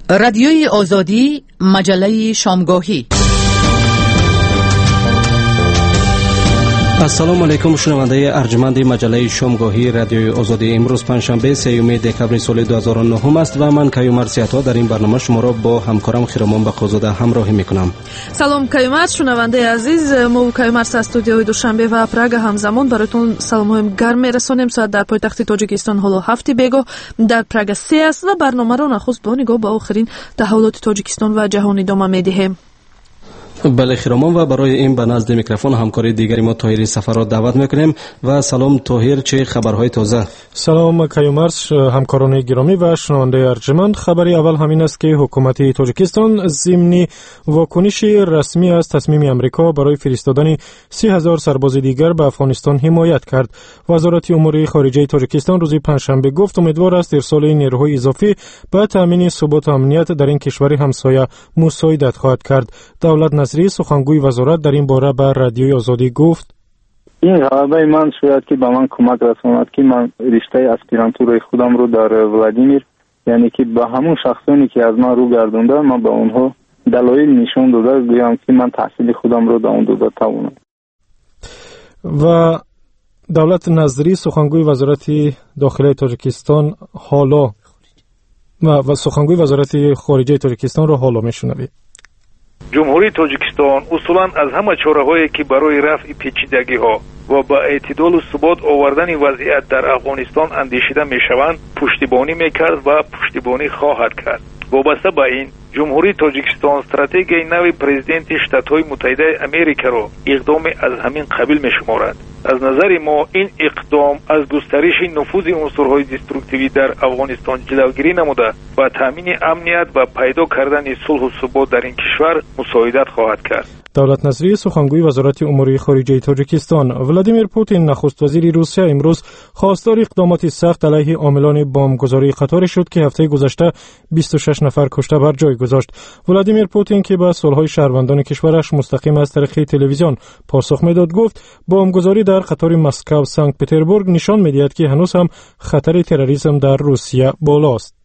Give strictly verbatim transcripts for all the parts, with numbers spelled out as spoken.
رادیوی آزادی، مجله شامگاهی. السلام علیکم شنونده ارجمند مجله شامگاهی رادیوی آزادی. امروز پنجشنبه سیوم دکبر سال دو هزار و نه است و من کیومرث سیاتا در این برنامه شما را با همکارم خیرمان بقازاده همراهی میکنم. سلام کیومرث شنونده عزیز، ما کیومرث از استودیوی دوشنبه و پراگ همزمان براتون سلام‌های گرم میرسانیم. ساعت در پایتخت تاجیکستان حالا هفت بیگاه در پراگ سه است و برنامه را نخست با نگاه به آخرین تحولات تاجیکستان و جهان ادامه میدهیم. بله خیرمان، و برای این به نزد میکروفون همکاری دیگری ما طاهر سفر را دعوت میکنیم. و سلام طاهر، چه خبرهای تازه؟ سلام کیومرث، همکاران گرامی و شنونده ارجمند. خبری اول همین است که حکومت تاجیکستان ضمن واکنش رسمی از تصمیم امریکا برای فرستادن سی هزار سرباز دیگر به افغانستان حمایت کرد. وزارت امور خارجه تاجیکستان روز پنجشنبه گفت امیدوار است ارسال نیروهای اضافی به تامین ثبات و امنیت در این کشور همسایه مساعدت خواهد کرد. دولت نظری سخنگوی وزارت در این باره به رادیوی آزادی گفت: این غلبه من شاید که به من کمک رساند که من رشته اسپیرانتورای خودم رو در ولادیمیر، یعنی که به همون شخصانی که از من رو گردونده، من به اونها دلایل نشون داده گویم که من تحصیل خودم رو در اون دوده توانم. و دولت نظری سخنگوی وزارت داخلی تاجیکستان حالا و, و سخنگوی وزارت خارجه تاجیکستان رو حالا میشنوید. جمهوری تاجیکستان اصولاً از همه چاره‌هایی که برای رفع پیچیدگی‌ها و با اعتدال و ثبات آوردن وضعیت در افغانستان اندیشیده می‌شوند پشتیبانی می‌کرد و پشتیبانی خواهد کرد. وابسته به این، جمهوری تاجیکستان استراتژی نو پرزیدنت شتات‌های متحده امریکا را اقدام از همین قبیل می‌شمارد. از نظر ما این اقدام از گسترش نفوذ عنصرهای دسترکتیوی در افغانستان جلوگیری نموده و تامین امنیت و پیدا کردن صلح و ثبات در این کشور مساعدت خواهد کرد. دولت نظری سخنگوی وزارت امور خارجه تاجیکستان ولادیمیر پوتین نخست وزیر روسیه امروز خواستار اقدامات سخت علیه عاملان بمبگذاری قطار شد که هفته گذشته بیست و شش نفر کشته بر جای گذاشت. ولادیمیر پوتین که به سالهای شهروندان کشورش مستقیم از طریق تلویزیون پاسخ میداد گفت بمبگذاری در قطار مسکو سنت پترزبورگ نشان میدهد که هنوز هم خطر تروریسم در روسیه بالاست.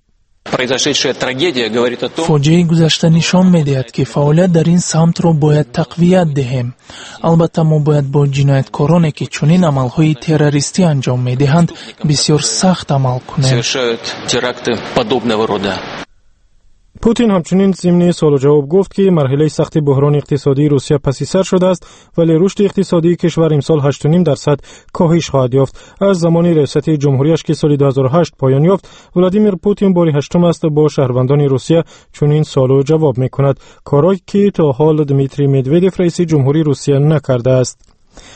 فاجعه گذشته نشان می‌دهد که فعالیت در این سمت را باید تقویت دهیم. البته ما باید با جنایتکارانی که چنین عمل‌های تروریستی انجام می‌دهند بسیار سخت عمل کنیم. پوتین همچنین ضمن سوال و جواب گفت که مرحله سخت بحران اقتصادی روسیه پس سر شده است، ولی رشد اقتصادی کشور امسال هشت و نیم درصد کاهش خواهد یافت. از زمان ریاست جمهوریش که سال دو هزار و هشت پایان یافت، ولادیمیر پوتین بار هشتم است با شهروندان روسیه چنین سوال و جواب می‌کند، کاری که تا حال دمیتری مدودوف رئیس جمهوری روسیه نکرده است.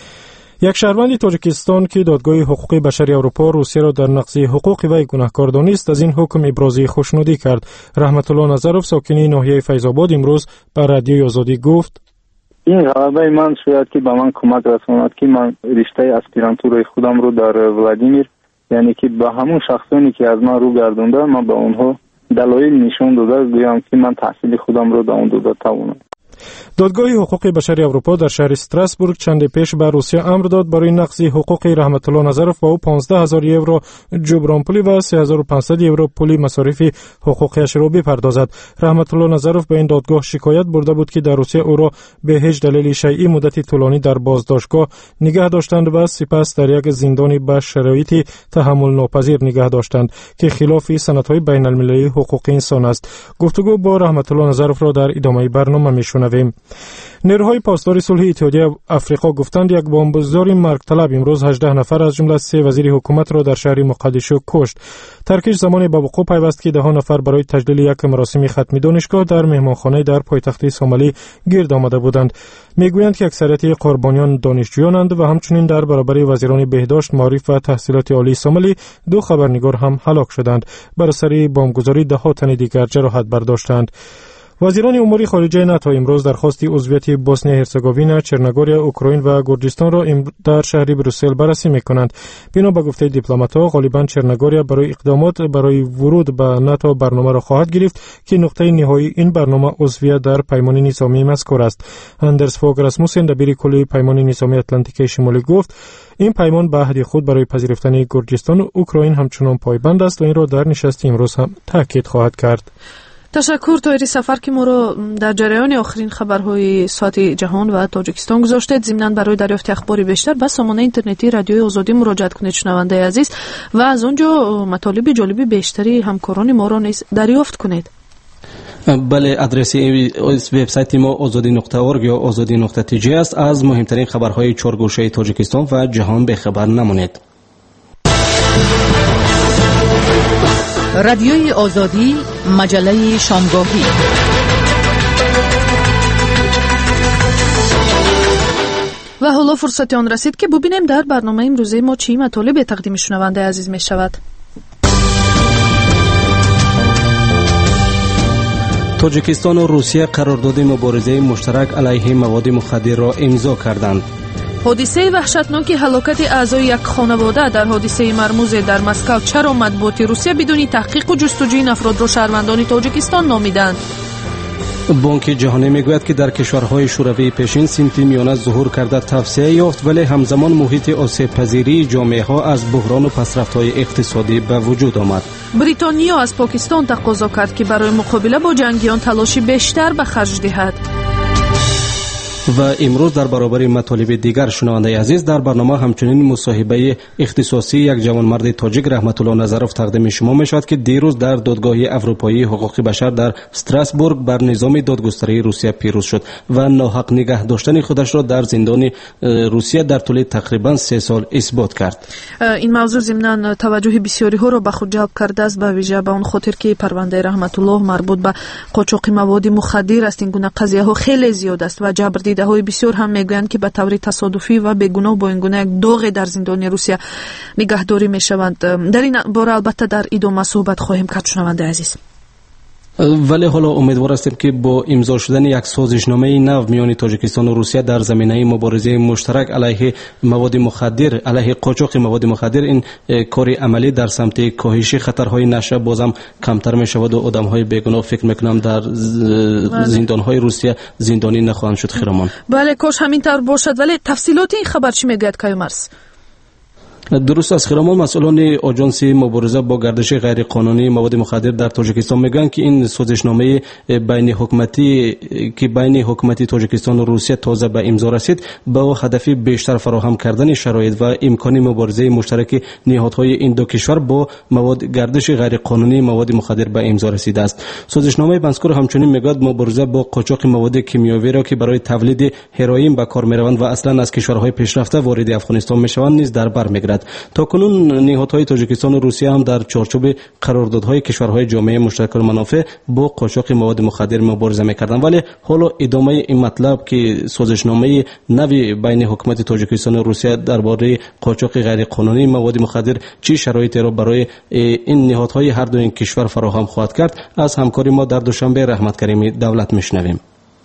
یک شهروند تاجیکستان که دادگاه حقوق بشر اروپا روسیه را در نقض حقوق وی گناهکار دانست از این حکم ابراز خوشنودی کرد. رحمت الله نظرов ساکن ناحیه فیض‌آباد امروز بر رادیوی آزادی گفت: این غلبه من شاید که به من کمک رساند که من رشته اسپیرانتورای خودم رو در ولادیمیر، یعنی که به همون شخصانی که از من رو گردونده، من به اونها دلایل نشون داده گویم که من تحصیل خودم رو در اون دوده توانم. دادگاه حقوق بشر اروپا در شهر استراسبورگ چند پیش به روسیه امر داد برای نقض حقوق رحمت الله نظرов با او پانزده هزار یورو جبران پولی و سه هزار و پانصد یورو پولی مصارف حقوقیش را بپردازد. رحمت الله نظرов به این دادگاه شکایت برده بود که در روسیه او را به هیچ دلیل شیعی مدت طولانی در بازداشتگاه نگه داشتند و سپس در یک زندان به شرایط تحمل ناپذیر نگه داشتند که خلاف سندهای بین المللی حقوق انسان است. گفتگو با رحمت الله نظرов را در ادامه برنامه میشنویم. نیروهای پاسدار صلح اتحادیه آفریقا گفتند یک بمبگذار مرگ طلب امروز هجده نفر از جمله سه وزیر حکومت را در شهر مقدشو کشت. ترکش زمانی به وقوع پیوست که ده نفر برای تجلیل یک مراسم ختمی دانشگاه در مهمانخانه در پایتخت سومالی گرد آمده بودند. میگویند که اکثریت قربانیان دانشجویانند و همچنین در برابر وزیران بهداشت، معارف و تحصیلات عالی سومالی دو خبرنگار هم هلاک شدند. بر اثر بمبگذاری ده ها تن دیگر جراحت برداشتند. وزیران امور خارجه ناتو امروز درخواست عضویت بوسنی هرزگوین، چرنگوریا، اوکراین و گرجستان را در شهر بروسل بررسی می‌کنند. بنا به گفته دیپلمات‌ها غالباً چرنگوریا برای اقدامات برای ورود به ناتو برنامه را خواهد گرفت که نقطه نهایی این برنامه عضویت در پیمان نظامی مذکور است. اندرس فوگ راسموسن دبیر کل پیمان نظامی اتلانتیک شمالی گفت این پیمان به عهد خود برای پذیرفتن گرجستان و اوکراین همچنان پایبند است و این را در نشست امروز هم تاکید خواهد کرد. تشکر طاهری سفر که ما رو در جریان آخرین خبرهای ساعت جهان و تاجیکستان گذاشتید. ضمناً برای دریافت اخباری بیشتر به سامانه اینترنتی رادیوی آزادی مراجعه کنید شنونده عزیز و از اونجا مطالب جالبی بیشتری همکاران ما رو نیز دریافت کنید. بله، آدرس وبسایت ما آزادی نقطه اورگ یا آزادی نقطه تی جی است. از مهمترین خبرهای چهار گوشه تاجیکستان و جهان به خبر نمانید. رادیوی آزادی، مجله شامگاهی. و حالا فرصت آن رسید که ببینیم در برنامه امروزه ما چی مطالب تقدیم شنونده عزیز می شود. تاجیکستان و روسیه قرارداد مبارزه مشترک علیه مواد مخدر را امضا کردند. حادثه وحشتناک هلاکت اعضای یک خانواده در حادثه مرموز در مسکو چرا مطبوعات روسیه بدون تحقیق و جستجوی این افراد را شهروندان تاجیکستان نامیدند؟ بانک جهانی میگوید که در کشورهای شوروی پیشین سمت میانه ظهور کرده توسعه یافت، ولی همزمان محیط آسیب پذیری جامعه ها از بحران و پسرفت‌های اقتصادی به وجود آمد. بریتانیا از پاکستان تقاضا کرد که برای مقابله با جنگیان تلاشی بیشتر به خرج دهد. و امروز در برابر مطالب دیگر شنونده عزیز در برنامه همچنین مصاحبه اختصاصی یک جوانمرد تاجیک رحمت الله نظروف تقدیم شما می شود که دیروز در دادگاه اروپایی حقوق بشر در استراسبورگ بر نظام دادگستری روسیه پیروز شد و ناحق نگه داشتن خودش را در زندان روسیه در طول تقریبا سه سال اثبات کرد. این موضوع ضمن توجه بسیاری ها را به خود جلب کرده است، به ویژه به اون خاطر که پرونده رحمت الله مربوط به قاچاق مواد مخدر است. این گونه قضیه ها خیلی زیاد است و جبر دیده های بسیار هم میگویند که به طور تصادفی و بیگناه با این گونه یک داغ در زندان روسیه نگهداری میشوند. در این باره البته در ادامه صحبت خواهیم کرد شنونده عزیز. ولی حالا امیدوار هستیم که با امضا شدن یک سازشنامه نو میان تاجیکستان و روسیه در زمینه مبارزه مشترک علیه مواد مخدر، علیه قاچاق مواد مخدر، این کار عملی در سمت کاهش خطرهای نشه بازم کمتر می شود و آدم‌های بیگناه فکر میکنم در زندان‌های روسیه زندانی نخواهند شد. خیرمان بله کاش همینطور باشد. ولی تفصیلات این خبر چی میگوید کایومرس؟ درست است خیرمان. مسئولان آژانس مبارزه با گردش غیر قانونی مواد مخدر در تاجیکستان میگن که این سازشنامه بین حکومتی که بین حکومت تاجیکستان و روسیه تازه به امضا رسید با هدف بیشتر فراهم کردن شرایط و امکان مبارزه مشترک نهادهای این دو کشور با مواد گردش غیر قانونی مواد مخدر به امضا رسیده است. سازشنامه مذکور همچنین میگوید مبارزه با قاچاق مواد کیمیاوی را که برای تولید هروئین به کار میروند و اصلا از کشورهای پیشرفته وارد افغانستان میشوند نیز در بر میگیرد. تاکنون نهادهای تاجیکستان و روسیه هم در چارچوب قراردادهای کشورهای جامعه مشترک المنافع با قاچاق مواد مخدر مبارزه می‌کردند، ولی حالا ادامه این مطلب که سازشنامه نوی بین حکومت تاجیکستان و روسیه درباره قاچاق غیر قانونی مواد مخدر چه شرایطی را برای این نهادهای هر دو این کشور فراهم خواهد کرد، از همکاری ما در دوشنبه رحمت کریمی دولت میشنویم.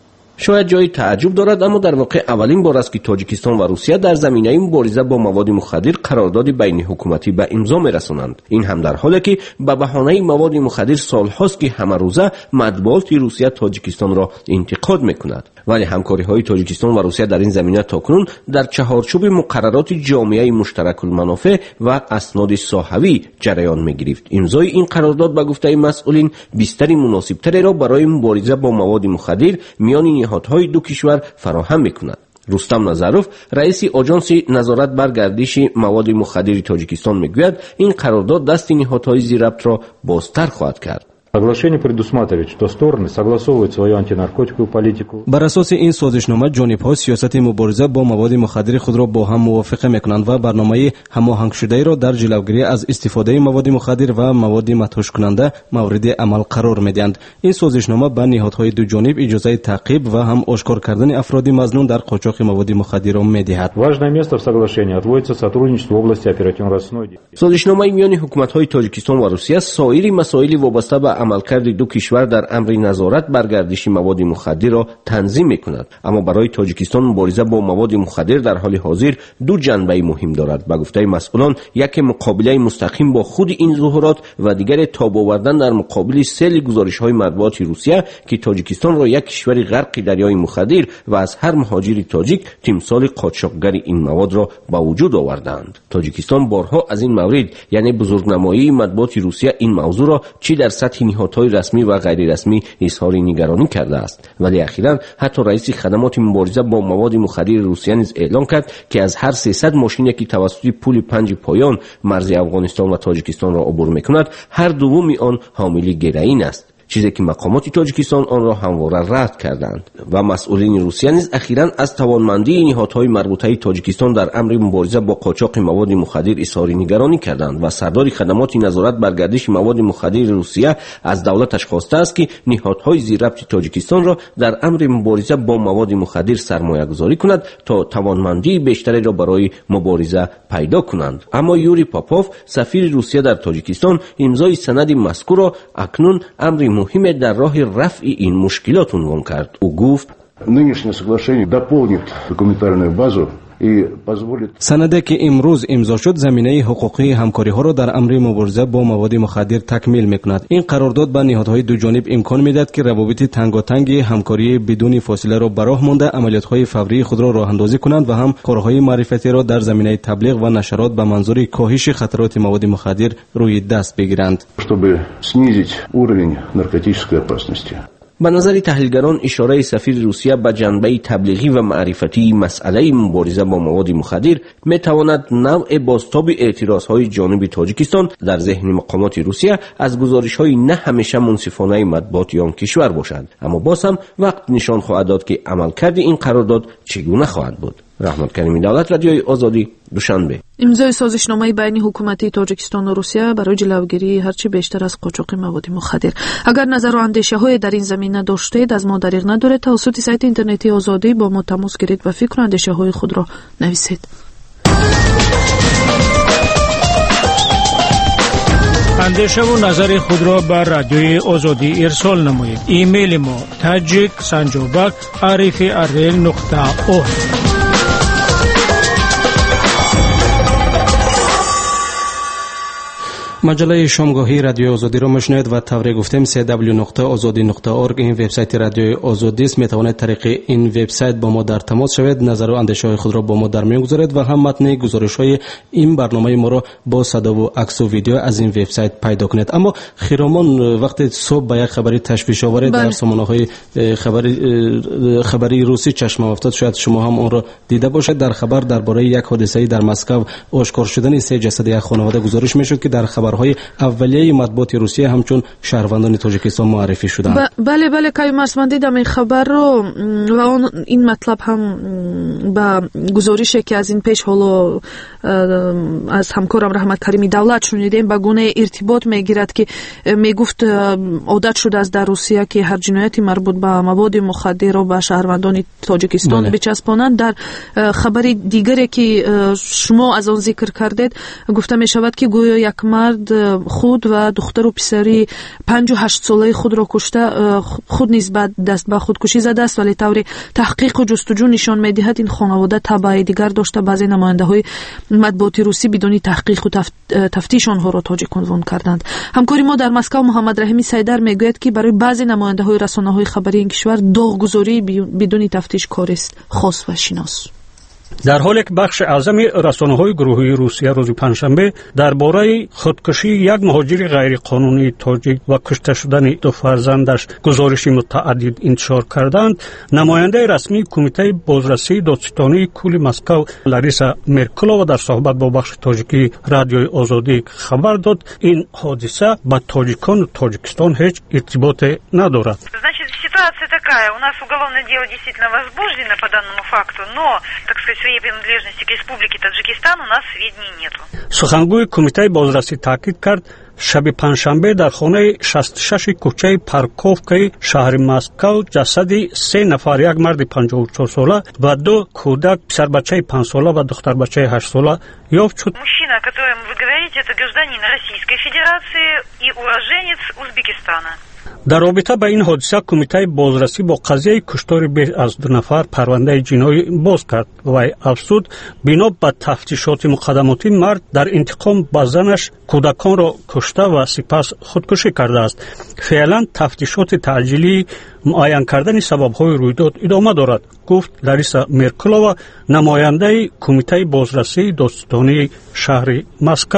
شاید جای تعجب دارد، اما در واقع اولین بار است که تاجیکستان و روسیه در زمینه مبارزه با مواد مخدر قرارداد بین حکومتی به امضا می‌رسانند. این هم در حالی که به بهانه مواد مخدر سال‌هاست که همه روزه مطبوعات روسیه تاجیکستان را انتقاد می‌کند، ولی همکاری‌های تاجیکستان و روسیه در این زمینه تاکنون در چهارچوب مقررات جامعه مشترک المنافع و اسناد صحوی جریان می‌گرفت. امضای این قرارداد به گفته مسئولین بستر مناسب‌تری را برای مبارزه با مواد مخدر میان نهادهای دو کشور فراهم می‌کند. رستم نظروف رئیس آژانس نظارت بر گردش مواد مخدر تاجیکستان میگوید این قرارداد دست نهادهای زیربط را بازتر خواهد کرد. Соглашение предусматривает, что стороны согласовывают свою антинаркотиковую политику. بر اساس این سازشنامه جانب‌ها سیاست مبارزه با مواد مخدر خود را با هم موافقه می‌کنند و برنامه هماهنگ شده را در جلوگیری از استفاده مواد مخدر و مواد مدهوش کننده مورد عمل قرار می‌دهند. این سازشنامه به نهادهای دو جانب اجازه تعقیب و هم آشکار کردن افراد مظنون در قاچاق مواد مخدر را می‌دهد. Важное место в соглашении отводится сотрудничеству в области оперативно-розыскной деятельности. سازشنامه میان حکومت‌های تاجیکستان و روسیه سایر مسائل وابسته به عملکرد دو کشور در امر نظارت بر گردش مواد مخدر را تنظیم می‌کند، اما برای تاجیکستان مبارزه با مواد مخدر در حال حاضر دو جنبه مهم دارد. به گفته مسئولان، یک مقابله مستقیم با خود این ظهورات و دیگر تاب آوردن در مقابل سیل گزارش‌های مطبوعات روسیه که تاجیکستان را یک کشور غرق دریای مخدر و از هر مهاجر تاجیک تمثال قاچاقگر این مواد را به وجود آوردند. تاجیکستان بارها از این مورد یعنی بزرگنمایی مطبوعات روسیه این موضوع را چه در سطح نهادهای رسمی و غیر رسمی اظهار نگرانی کرده است، ولی اخیراً حتی رئیس خدمات مبارزه با مواد مخدر روسیه نیز اعلام کرد که از هر سیصد ماشینی که توسط پل پنج پایان مرز افغانستان و تاجیکستان را عبور می‌کند، هر دومی آن حامل گرائین است، چیزی که مقامات تاجیکستان آن را همواره رد کردند. و مسئولین روسیه نیز اخیراً از توانمندی نهادهای مربوطه تاجیکستان در امر مبارزه با قاچاق مواد مخدر اظهار نگرانی کردند و سردار خدمات نظارت بر گردش مواد مخدر روسیه از دولتش خواسته است که نهادهای زیرربط تاجیکستان را در امر مبارزه با مواد مخدر سرمایه‌گذاری کند تا توانمندی بیشتری را برای مبارزه پیدا کنند. اما یوری پاپوف، سفیر روسیه در تاجیکستان، امضای سند مذکور را اکنون امر مهم در راه رفع این مشکلات عنوان کرد. او گفت: Нынешнее соглашение дополнит документальную базу. سندی که امروز امضا شد زمینه حقوقی همکاری ها را در امر مبارزه با مواد مخدر تکمیل میکند. این قرارداد به نهادهای دو جانب امکان میدهد که روابط تنگاتنگ همکاری بدون فاصله را براه مانده عملیات های فوری خود را راه اندازی کنند و هم کارهای معرفتی را در زمینه تبلیغ و نشرات به منظور کاهش خطرات مواد مخدر روی دست بگیرند. чтобы снизить уровень наркотической опасности. به نظر تحلیلگران اشاره سفیر روسیه به جنبه تبلیغی و معرفتی مسئله مبارزه با مواد مخدر می تواند نوع بازتاب اعتراضهای جانب تاجیکستان در ذهن مقامات روسیه از گزارش‌های نه همیشه منصفانه مطبوعات آن کشور باشد. اما باز هم وقت نشان خواهد داد که عملکرد این قرارداد چگونه خواهد بود. رحمت کریمی دولت، رادیوی آزادی، دوشنبه. امضای سازشنامه بین حکومت تاجیکستان و روسیه برای جلوگیری هرچی بیشتر از قاچاق مواد مخدر. اگر نظر و اندیشه های در این زمینه داشتید از ما دریغ ندارید، توسط سایت اینترنتی آزادی با ما تماس گیرید و فکر و اندیشه های خود را نویسید. اندیشه و نظر خود را بر رادیوی آزادی ارسال نمایید. ایمیل ما تاجیک سنجابک عریفی ارل نقطه او. مجله شامگاهی رادیو آزادی را میشنوید و طوری گفتیم سی دبلیو نقطه آزادی نقطه اورگ این وبسایت رادیو آزادی است. میتوانید طریق این وبسایت با ما در تماس شوید، نظر و اندیشه های خود را با ما در میان گذارید و هم متن گزارش های این برنامه ما را با صدا و عکس و ویدیو از این وبسایت پیدا کنید. اما خیرامان، وقتی صبح به یک خبری تشویش آور در سامانه‌های خبری خبری روسی چشم افتاد، شاید شما هم اون را دیده باشید. در خبر درباره یک حادثه در مسکو آشکار شدن سه جسد یک خانواده گزارش میشد که در خبرهای اولیه مطبوعات روسیه همچون شهروندان تاجیکستان معرفی شدند. بله بله کایمرس، من دیدم این خبر رو و اون این مطلب هم با گزارشی که از این پیش حالا از همکارم رحمت کریمی دولت شنیدیم به گونه ارتباط میگیرد که میگفت عادت شده است در روسیه که هر جنایتی مربوط به مواد مخدر رو به شهروندان تاجیکستان بله. بچسبانند. در خبری دیگری که شما از آن ذکر کردید گفته می شود که گویا یک مرد خود و دختر و پسری پنج و هشت ساله خود را کشته، خود نیز بعد دست به خودکشی زده است، ولی طور تحقیق و جستجو نشان می‌دهد این خانواده تبع دیگر داشته. بعضی نماینده‌های مطبوعات روسی بدون تحقیق و تفتیش آنها را تاجیک عنوان کردند. همکاری ما در مسکو محمد رحیمی سیدر میگوید که برای بعضی نماینده‌های رسانه‌های خبری این کشور داغگذاری بدون تفتیش کاری است خاص و شناس. در حالی که بخش اعظم رسانه‌های گروهی روسیه روز پنجشنبه درباره خودکشی یک مهاجر غیرقانونی تاجیک و کشته شدن دو فرزندش گزارش متعدد انتشار کردند، نماینده رسمی کمیته بازرسی دادستانی کل مسکو لاریسا مرکلووا در صحبت با بخش تاجیکی رادیوی آزادی خبر داد این حادثه با تاجیکان و تاجیکستان هیچ ارتباطی ندارد. Ситуация такая, у нас уголовное дело действительно возбуждено по данному факту, но, так сказать, своей принадлежности к республике Таджикистан у нас сведений нету. سخنگوی کمیته بازرسی تاکید کرد شب پنجشنبه در خانه شصت و شش کوچه پارکوفکای شهر مسکو جسدی سه نفر، یک مرد پنجاه و چهار ساله و دو کودک، پسر بچه پنج ساله و دختر بچه هشت сала یافت شد. Мужчина, о котором вы говорите, это гражданин Российской Федерации и уроженец Узбекистана. در رابطه با این حادثه کمیته بازرسی با قضیه کشتار بیش از دو نفر پرونده جنایی باز کرد و افزود بنا به تفتیشات مقدماتی مرد در انتقام به زنش کودکان را کشته و سپس خودکشی کرده است. فعلا تفتیشات تعجیلی معین کردن سبب‌های رویداد ادامه دارد، گفت لاریسا مرکلووا، نماینده کمیته بازرسی دادستانی شهر مسکو.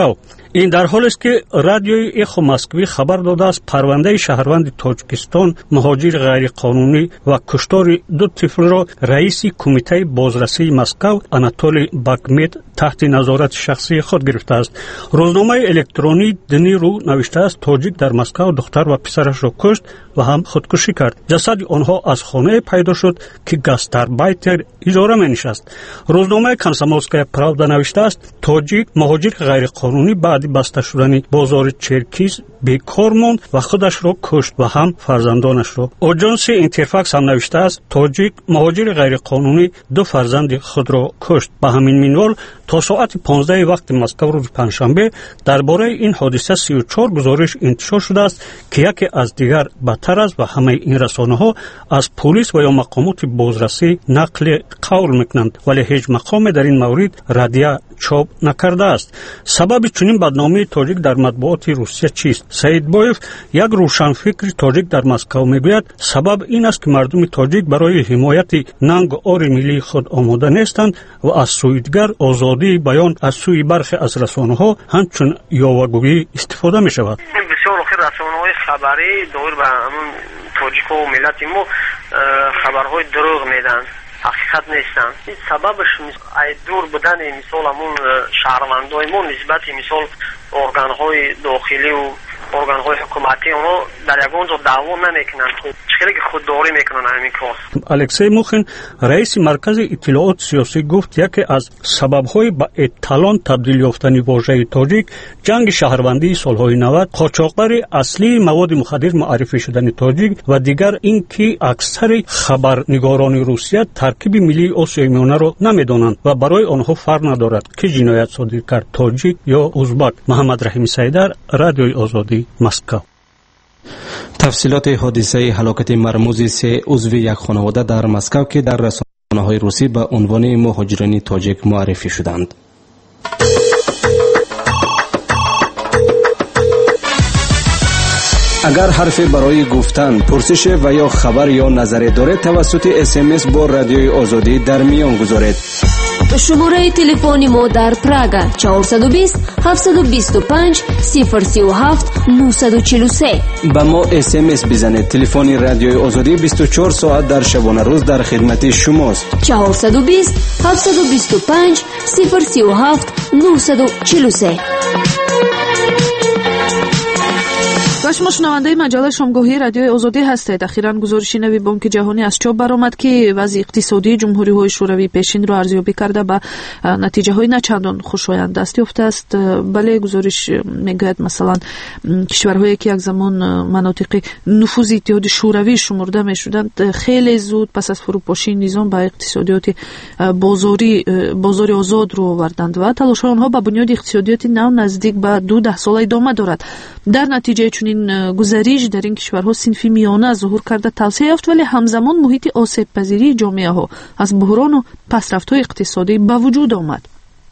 این در حالی است که رادیوی اخو مسکوی خبر داده است پرونده شهروند تاجیکستان مهاجر غیرقانونی و کشتار دو طفل را رئیس کمیته بازرسی مسکو آناتولی باکمت تحت نظارت شخصی خود گرفته است. روزنامه الکترونی دنی رو نوشته است تاجیک در مسکو دختر و پسرش را کشت و هم خودکشی کرد. جسد آنها از خانه پیدا شد که گاستاربایتر اجاره می نشست. روزنامه کانسامولسکایا پراودا نوشته است تاجیک مهاجر غیرقانونی بعد بسته شدن بازار چرکیز بیکار ماند و خودش را کشت و هم فرزندانش را. آژانس اینترفاکس هم نوشته است تاجیک مهاجر غیرقانونی دو فرزند خود را کشت. به همین منوال تا ساعت پانزده وقت مسکو روز پنجشنبه درباره این حادثه سی و چهار گزارش انتشار شده است که یکی از دیگر بدتر است و همه این رسانه‌ها از پلیس و یا مقامات بازرسی نقل قول میکنند ولی هیچ مقام در این مورد ردیه چاپ نکرده است. سبب چنین بدنامی تاجیک در مطبوعات روسیه چیست؟ سعید بایف یک روشنفکر تاجیک در مسکو میگوید سبب این است که مردم تاجیک برای حمایت ننگ و آر ملی خود آماده نیستند و از سوی دیگر آزادی بیان از سوی برخی از رسانه‌ها همچون یاوه‌گویی استفاده می شود. بسیار آخر رسانه‌های خبری دور به همون تاجیک و ملت ما خبرهای دروغ میدن، حقیقت نیستن. این سببش ای دور بودن مثال همون شهروندای ما نسبت مثال ارگان‌های داخلی و ارگان‌های حکومتی اونها در یگان جا دعوا نمیکنن، چخیلی که خودداری میکنن همین کار. الکسی موخین رئیس مرکز اطلاعات سیاسی گفت یکی از سبب‌های به اتالان تبدیل یافتن واژه تاجیک جنگ شهروندی سال‌های نود، قاچاقبر اصلی مواد مخدر معرفی شدن تاجیک و دیگر اینکه اکثر خبرنگاران روسیه ترکیب ملی آسیای میانه را نمیدانند و برای آنها فرق ندارد که جنایت صادر کرد تاجیک یا ازبک. محمد رحیم سیدر، رادیوی آزادی، مسکو. تفصیلات حادثه هلاکت مرموز سه عضو یک خانواده در مسکو که در رسانه‌های روسی به عنوان مهاجران تاجیک معرفی شدند. اگر حرفی برای گفتن، پرسش و یا خبر یا نظری دارید توسط اس ام اس با رادیوی آزادی در میان گذارید. شماره تلفن ما در پراگ چهارصد و بیست هفتصد و بیست و پنج صفر سی و هفت نهصد و چهل و سه. با ما اس ام اس بزنید. تلفن رادیوی آزادی بیست و چهار ساعت در شبانه روز در خدمت شماست. چهارصد و بیست هفتصد و بیست و پنج صفر سی و هفت نهصد و چهل و سه. و شما شنونده مجله شامگاهی رادیوی آزادی هستید. اخیراً گزارشی نوی بانک جهانی از چاپ برآمد که وضع اقتصادی جمهوری‌های شوروی پیشین را ارزیابی کرده به نتیجه‌های نچندان خوشایند دست یافته است. بله، گزارش میگوید مثلا کشورهایی که یک زمان مناطق نفوذ اتحاد شوروی شمرده می‌شدند خیلی زود پس از فروپاشی نظام به اقتصادیات بازاری بازار آزاد رو آوردند و تلاش آنها به بنیاد اقتصادیات نو نزدیک به دو ده ساله ادامه دارد. در نتیجه چنین گزارش در این کشورها صنفی میانه ظهور کرده توسعه یافت ولی همزمان محیط آسیب پذیری جامعه ها از بحران و پسرفت‌های اقتصادی به وجود آمد.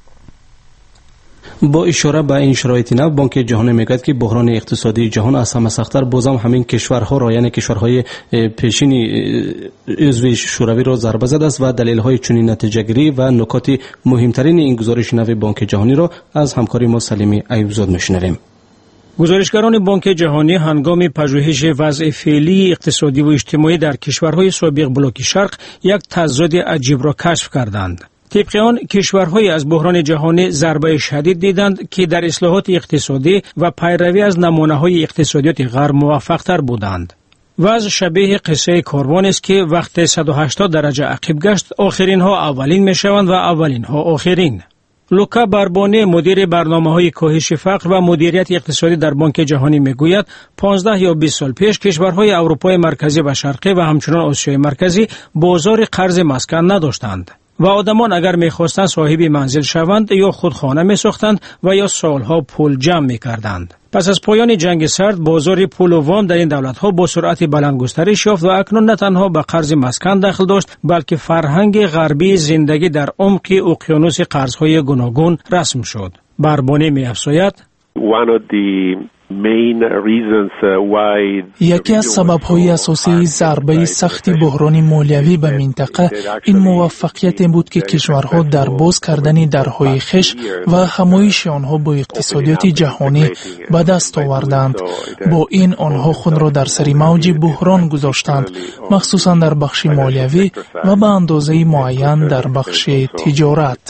با اشاره به این شرایط نو، بانک جهانی میگوید که بحران اقتصادی جهان از همه سخت‌تر بازم همین کشورها را یعنی کشورهای پیشین عضو شوروی را ضربه زده است و دلیل‌های چنین نتیجه‌گیری و نکات مهمترین این گزارش نو بانک جهانی را از همکاری ما سلیمی ایوبزاد میشنویم. گزارشگران بانک جهانی هنگام پژوهش وضع فعلی اقتصادی و اجتماعی در کشورهای سابق بلوک شرق یک تضاد عجیب را کشف کردند. طبق آن کشورهای از بحران جهانی ضربه شدید دیدند که در اصلاحات اقتصادی و پیروی از نمونه‌های اقتصادیات غرب موفق‌تر بودند. وضع شبیه قصه کاروان است که وقت صد و هشتاد درجه عقب گشت آخرین ها اولین میشوند و اولین ها آخرین. لوکا بربانی مدیر برنامه‌های کاهش فقر و مدیریت اقتصادی در بانک جهانی میگوید پانزده یا بیست سال پیش کشورهای اروپای مرکزی و شرقی و همچنین آسیای مرکزی بازار قرض مسکن نداشتند و آدمان اگر میخواستند صاحب منزل شوند یا خود خانه میساختند و یا سالها پول جمع میکردند. پس از پایان جنگ سرد بازار پول و وام در این دولت‌ها با سرعت بلند گسترش یافت و اکنون نه تنها به قرض مسکن دخل داشت بلکه فرهنگ غربی زندگی در عمق اقیانوس قرض‌های گوناگون رسم شد. بربانی می‌افزاید One of the یکی از سبب‌های اساسی ضربه سخت بحران مالیوی به منطقه این موفقیت بود که کشورها در باز کردن درهای خش و همایش آنها با اقتصادیات جهانی به دست آوردند. با این آنها خود را در سر موج بحران گذاشتند، مخصوصا در بخش مالیوی و به اندازه معین در بخش تجارت.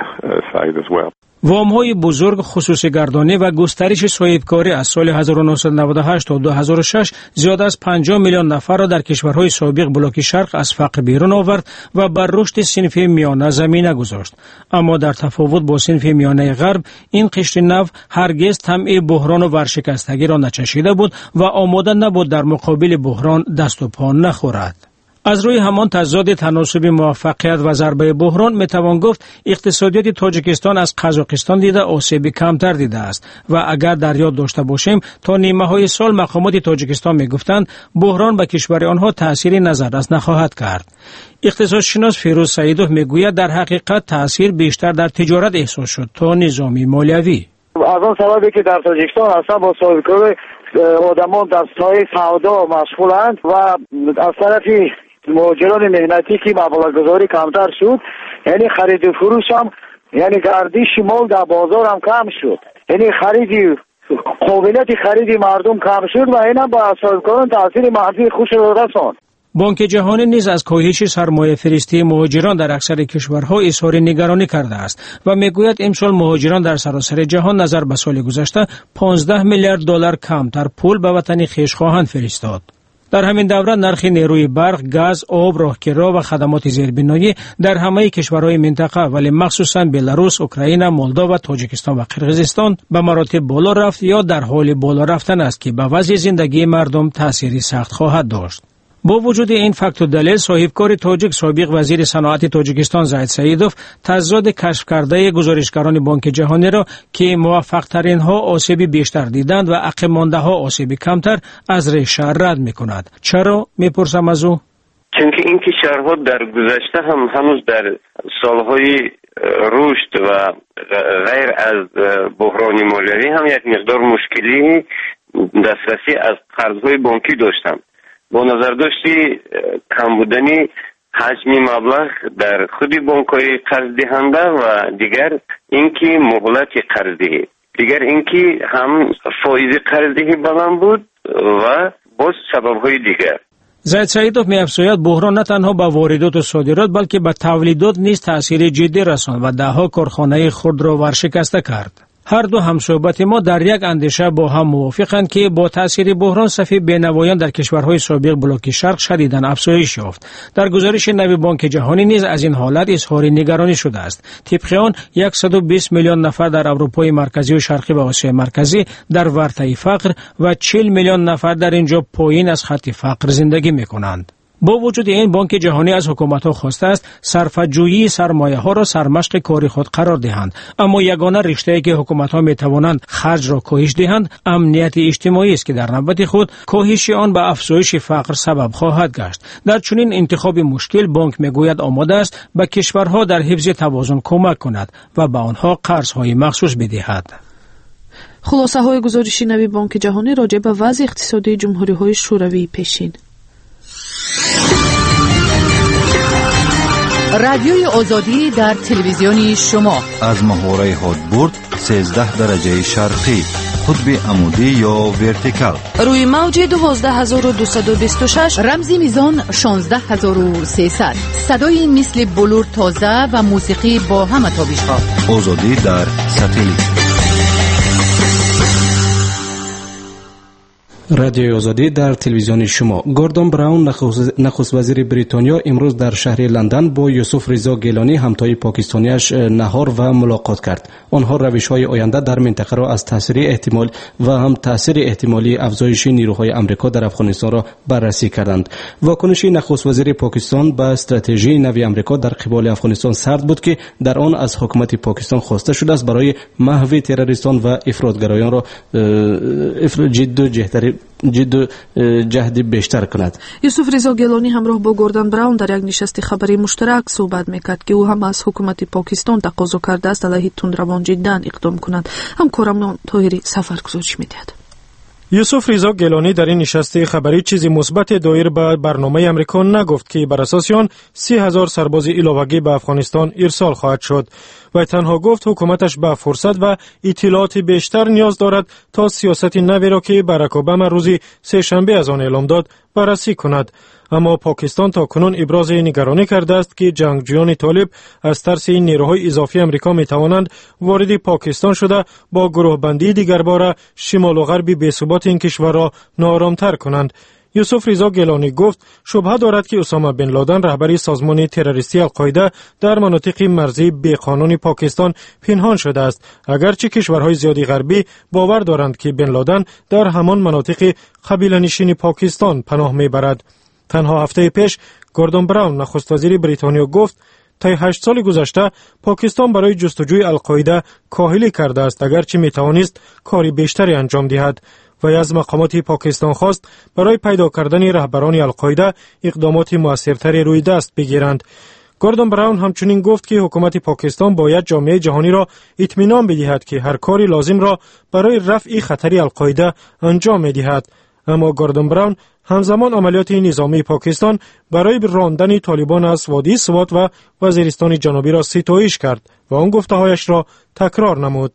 وام‌های بزرگ خصوصی گردانی و گسترش صاحبکاری از سال هزار و نهصد و نود و هشت تا دو هزار و شش زیاد از پنجاه میلیون نفر را در کشورهای سابق بلوک شرق از فقر بیرون آورد و بر رشد صنف میانه زمینه گذاشت. اما در تفاوت با صنف میانه غرب، این قشر نو هرگز طمع بحران و ورشکستگی را نچشیده بود و آماده نبود در مقابل بحران دست و پا نخورد. از روی همان تضاد تناسب موفقیت و ضربه بحران میتوان گفت اقتصادیات تاجیکستان از قزاقستان دیده آسیب کمتر دیده است و اگر در یاد داشته باشیم تا نیمه های سال مقامات تاجیکستان میگفتند بحران به کشور آنها تأثیری نظررس نخواهد کرد. اقتصادشناس فیروز سعیدوف میگوید در حقیقت تأثیر بیشتر در تجارت احساس شد تا نظام مالیوی. از آن سببی که در تاجیکستان اصلا با صاحبکاری آدمان در ساحه سودا مشغولند و از طرفی مهاجران مهنتی که مبلغ‌گذاری کمتر شد، یعنی خرید و فروش هم، یعنی گردش مال در بازار هم کم شد، یعنی خرید قابلیت خرید مردم کم شد و این هم با صاحبکاران تاثیر منفی خوش را رساند. بانک جهانی نیز از کاهش سرمایه فرستی مهاجران در اکثر کشورها اظهار نگرانی کرده است و میگوید امسال مهاجران در سراسر جهان نظر به سال گذشته پانزده میلیارد دلار کمتر پول به وطن خویش خواهند فرستاد. در همین دوره نرخ نیروی برق، گاز، آب، راهکرها و خدمات زیربنایی در همه کشورهای منطقه ولی مخصوصا بلاروس، اوکراین، مولداوا، تاجیکستان و قرقیزستان به مراتب بالا رفت یا در حال بالا رفتن است که به وضع زندگی مردم تأثیری سخت خواهد داشت. با وجود این فکت و دلیل، صاحبکار تاجیک سابق وزیر صنعت تاجیکستان زاید سعیدوف تضاد کشف کرده گزارشگران بانک جهانی را که موفق ترین ها آسیب بیشتر دیدند و عقب مانده ها آسیب کمتر از ریشه رد می کند. چرا میپرسم از او؟ چون که این کشورها در گذشته هم هنوز در سالهای رشد و غیر از بحران مالیوی هم یک مقدار مشکلی دسترسی از قرضهای بانکی داشتند. با نظر داشتی کم بودنی حجم مبلغ در خودی بانک‌های قرض دهنده و دیگر اینکه مهلت قرضدهی، دیگر اینکه هم فایده قرضدهی بلند بود و باز سبب‌های دیگر. زاید سعیدوف می‌افزاید بحران نه تنها به واردات و صادرات بلکه به تولیدات نیز تأثیر جدی رساند و ده‌ها کارخانه خرد را ورشکسته کرد. هر دو همصحبت ما در یک اندیشه با هم موافقند که با تأثیر بحران صف بینوایان در کشورهای سابق بلوک شرق شدیداً افزایش یافت. در گزارش نوی بانک جهانی نیز از این حالت اظهار نگرانی شده است. طبق آن صد و بیست میلیون نفر در اروپای مرکزی و شرقی و آسیای مرکزی در ورطه فقر و چهل میلیون نفر در اینجا پایین از خط فقر زندگی می‌کنند. با وجود این بانک جهانی از حکومت‌ها خواسته است صرفه‌جویی سرمایه‌ها را سرمشق کار خود قرار دهند، اما یگانه رشته‌ای که حکومت‌ها می‌توانند خرج را کاهش دهند امنیت اجتماعی است که در نوبت خود کاهش آن به افزایش فقر سبب خواهد گشت. در چنین انتخاب مشکل بانک می‌گوید آماده است به کشورها در حفظ توازن کمک کند و به آنها قرض‌های مخصوص بدهد. خلاصه‌های گزارش نوی بانک جهانی راجع به وضع اقتصادی جمهوری‌های شوروی پیشین. رادیوی آزادی در تلویزیون شما از محوره هادبورد سیزده درجه شرقی، قطب عمودی یا ورتیکال، روی موج دوازده هزار و دویست و بیست و شش، رمزی میزان شانزده هزار و سیصد، صدای مثل بلور تازه و موسیقی با همه تابش‌ها. آزادی در ساتلیت. رادیو آزادی در تلویزیون شما. گوردون براون نخست وزیر بریتانیا امروز در شهر لندن با یوسف رضا گیلانی همتای پاکستانیش نهار و ملاقات کرد. آنها روش‌های آینده در منطقه را از تاثیر احتمال و هم تاثیر احتمالی افزایش نیروهای آمریکا در افغانستان را بررسی کردند. واکنش نخست وزیر پاکستان به استراتژی نوی آمریکا در قبال افغانستان سرد بود که در آن از حکومت پاکستان خواسته شده است برای محو تروریستان و افراطگرایان را جد و جهتری جد جهد بیشتر کند. یوسف رضا گیلانی همراه با گوردون براون در یک نشست خبری مشترک صحبت میکرد که او هم از حکومت پاکستان تقاضا کرده است علیه تندروان جدا اقدام کند. همکارم طاهری سفر گزارش میدهد. یوسف رضا گیلانی در این نشست خبری چیزی مثبت دایر به برنامه امریکا نگفت که بر اساس آن سی هزار سرباز علاوگی به افغانستان ارسال خواهد شد و تنها گفت حکومتش به فرصت و اطلاعات بیشتر نیاز دارد تا سیاست نوی را که باراک اوباما روز سه شنبه از آن اعلام داد بررسی کند. اما پاکستان تا کنون ابراز نگرانی کرده است که جنگجویان طالب از ترس این نیروهای اضافی امریکا می توانند وارد پاکستان شده با گروه بندی دیگر باره شمال و غرب بی‌ثبات این کشور را ناآرام‌تر کنند. یوسف رضا گیلانی گفت شبهه دارد که اسامه بن لادن رهبر سازمان تروریستی القاعده در مناطق مرزی بی‌قانونی پاکستان پنهان شده است، اگرچه کشورهای زیادی غربی باور دارند که بن لادن در همان مناطق قبیله‌نشین پاکستان پناه میبرد. تنها هفته پیش گوردون براون نخست وزیر بریتانیا گفت تا هشت سال گذشته پاکستان برای جستجوی القاعده کاهلی کرده است، اگرچه می توانست کاری بیشتری انجام دهد و از مقامات پاکستان خواست برای پیدا کردن رهبران القاعده اقدامات موثرتری روی دست بگیرند. گوردون براون همچنین گفت که حکومت پاکستان باید جامعه جهانی را اطمینان بدهد که هر کاری لازم را برای رفع خطر القاعده انجام می‌دهد. اما گوردون براون همزمان عملیات نظامی پاکستان برای راندن طالبان از وادی سوات و وزیرستان جنوبی را ستایش کرد و آن گفته‌هایش را تکرار نمود.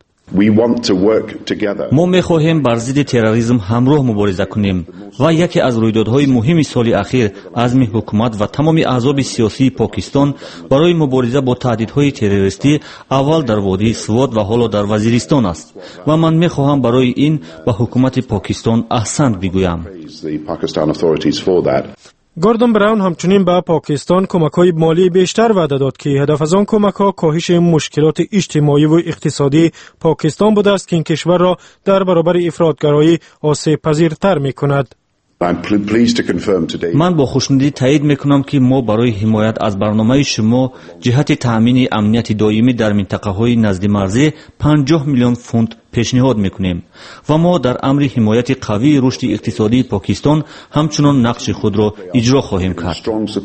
ما می‌خواهیم بر ضد تروریسم همراه مبارزه کنیم و یکی از رویدادهای مهم سال اخیر عزم حکومت و تمام احزاب سیاسی پاکستان برای مبارزه با تهدیدهای تروریستی اول در وادی سوات و حالا در وزیرستان است و من می‌خواهم برای این به حکومت پاکستان احسنت بگویم. گوردون براون همچنین به پاکستان کمک‌های مالی بیشتر وعده داد که هدف از آن کمک‌ها کاهش مشکلات اجتماعی و اقتصادی پاکستان بوده است که این کشور را در برابر افراطگرایی آسیب پذیرتر می‌کند. من با خوشنودی تایید میکنم که ما برای حمایت از برنامه شما جهت تأمین امنیت دائمی در منطقه‌های نزد مرزی پنجاه میلیون فونت پیشنهاد میکنیم و ما در امر حمایت قوی رشد اقتصادی پاکستان همچنان نقش خود را اجرا خواهیم کرد.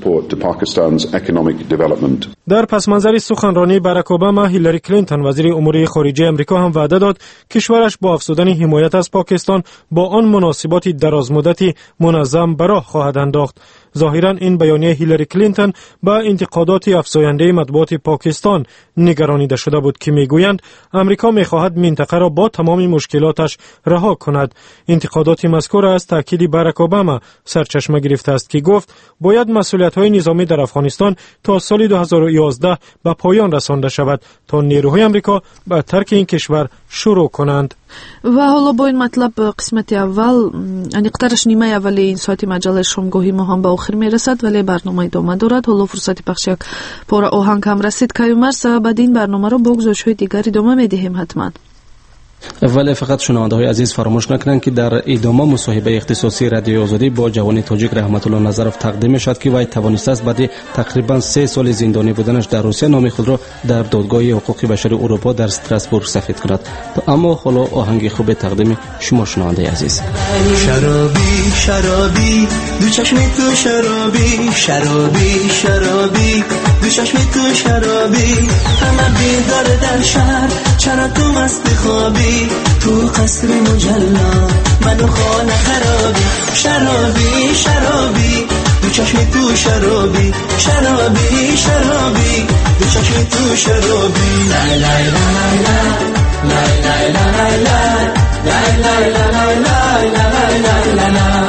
در پس منظر سخنرانی باراک اوباما، هیلاری کلینتون وزیر امور خارجه امریکا هم وعده داد کشورش با افزودن حمایت از پاکستان با آن مناسبات درازمدتی منظم به راه خواهد انداخت. ظاهراً این بیانیه هیلاری کلینتون با انتقادات افزاینده مطبوعات پاکستان نگرانیده شده بود که میگویند امریکا میخواهد منطقه را با تمام مشکلاتش رها کند. انتقادات مذکور از تاکید باراک اوباما سرچشمه گرفته است که گفت باید مسئولیت‌های نظامی در افغانستان تا سال دو هزار و یازده به پایان رسانده شود تا نیروهای امریکا به ترک این کشور شروع کنند. و حالا با این مطلب قسمت اول انیقترش نیمه اولی این ساعتی مجله شامگاهی ما هم به آخر میرسد، ولی برنامه ادامه دارد. حالا فرصت پخش یک پاره آهنگ هم رسید که مرس بعد این برنامه رو با گزارش‌های دیگر ادامه میدهیم حتما. ولی فقط شنونده های عزیز فراموش نکنند که در ادامه مصاحبه اختصاصی رادیو آزادی با جوان تاجیک رحمت الله نظرов تقدیم شد که وی توانسته است بعد تقریبا سه سال زندانی بودنش در روسیه نام خود را در دادگاه حقوق بشر اروپا در استراسبورگ سفید کند. اما حالا آهنگ خوب تقدیم شما شنونده عزیز. شرابی شرابی دو چشم تو شرابی شرابی شرابی دو چشم تو شرابی همه بیدار در شهر چرا تو مست خوابی تو قصر مجلا منو خانه خرابی شرابی شرابی دو چشم تو شرابی شرابی شرابی دو چشم تو شرابی لا لا لا لا لا لا لا لا لا لا لا لا لا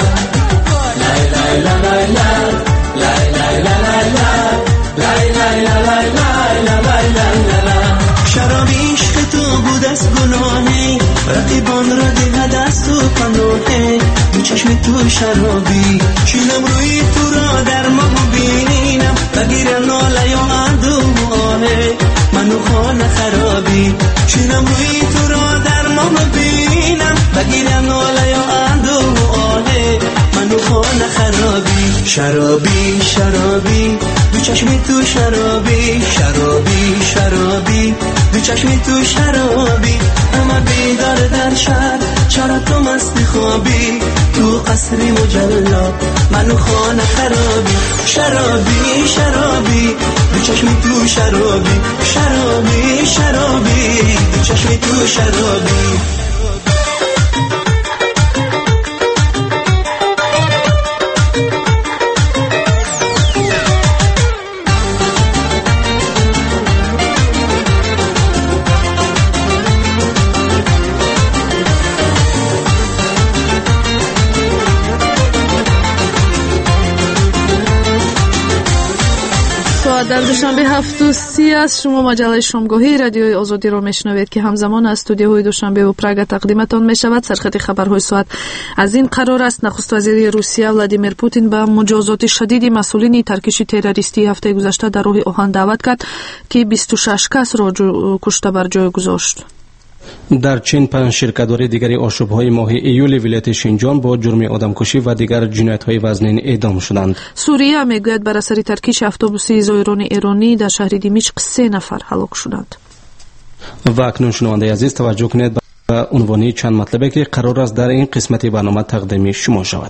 لا شرابی عشق تو بود از گناهی رقیبان را دهد از تو پناهی دو چشم تو شرابی چینم روی تو را در ما ببینم بگیر ناله یا اندوه آهه منو خانه خرابی چینم روی تو را در ما ببینم بگیر ناله یا اندوه آهه منو خانه خرابی شرابی شرابی دو چشم تو شرابی شرابی شرابی دو چشم تو شرابی اما بیدار در شهر چرا تو مست خوابی تو قصر مجلا منو خانه خرابی شرابی شرابی دو چشم تو شرابی شرابی شرابی دو چشم تو شرابی و در دوشنبه هفت و سی است شما مجله شامگاهی رادیوی آزادی را میشنوید که همزمان از استودیوهای دوشنبه و پراگ تقدیمتان میشود. سرخط خبرهای ساعت از این قرار است: نخست وزیر روسیه ولادیمیر پوتین به مجازات شدید مسئولین ترکش تروریستی هفته گذشته در راه اوهان دعوت کرد که بیست و شش کس را کشته بر جای گذاشت. در چین پنج شرکت‌دار دیگری آشوب‌های ماه ایول ولایت شینجان با جرم آدمکشی و دیگر جنایت‌های وزنین اعدام شدند. سوریه میگوید بر اثر ترکیش اتوبوسی زایران ایرانی در شهر دمشق سه نفر هلاک شدند. و اکنون شنونده عزیز توجه کنید به عنوان چند مطلبی که قرار است در این قسمت برنامه تقدیم شما شود.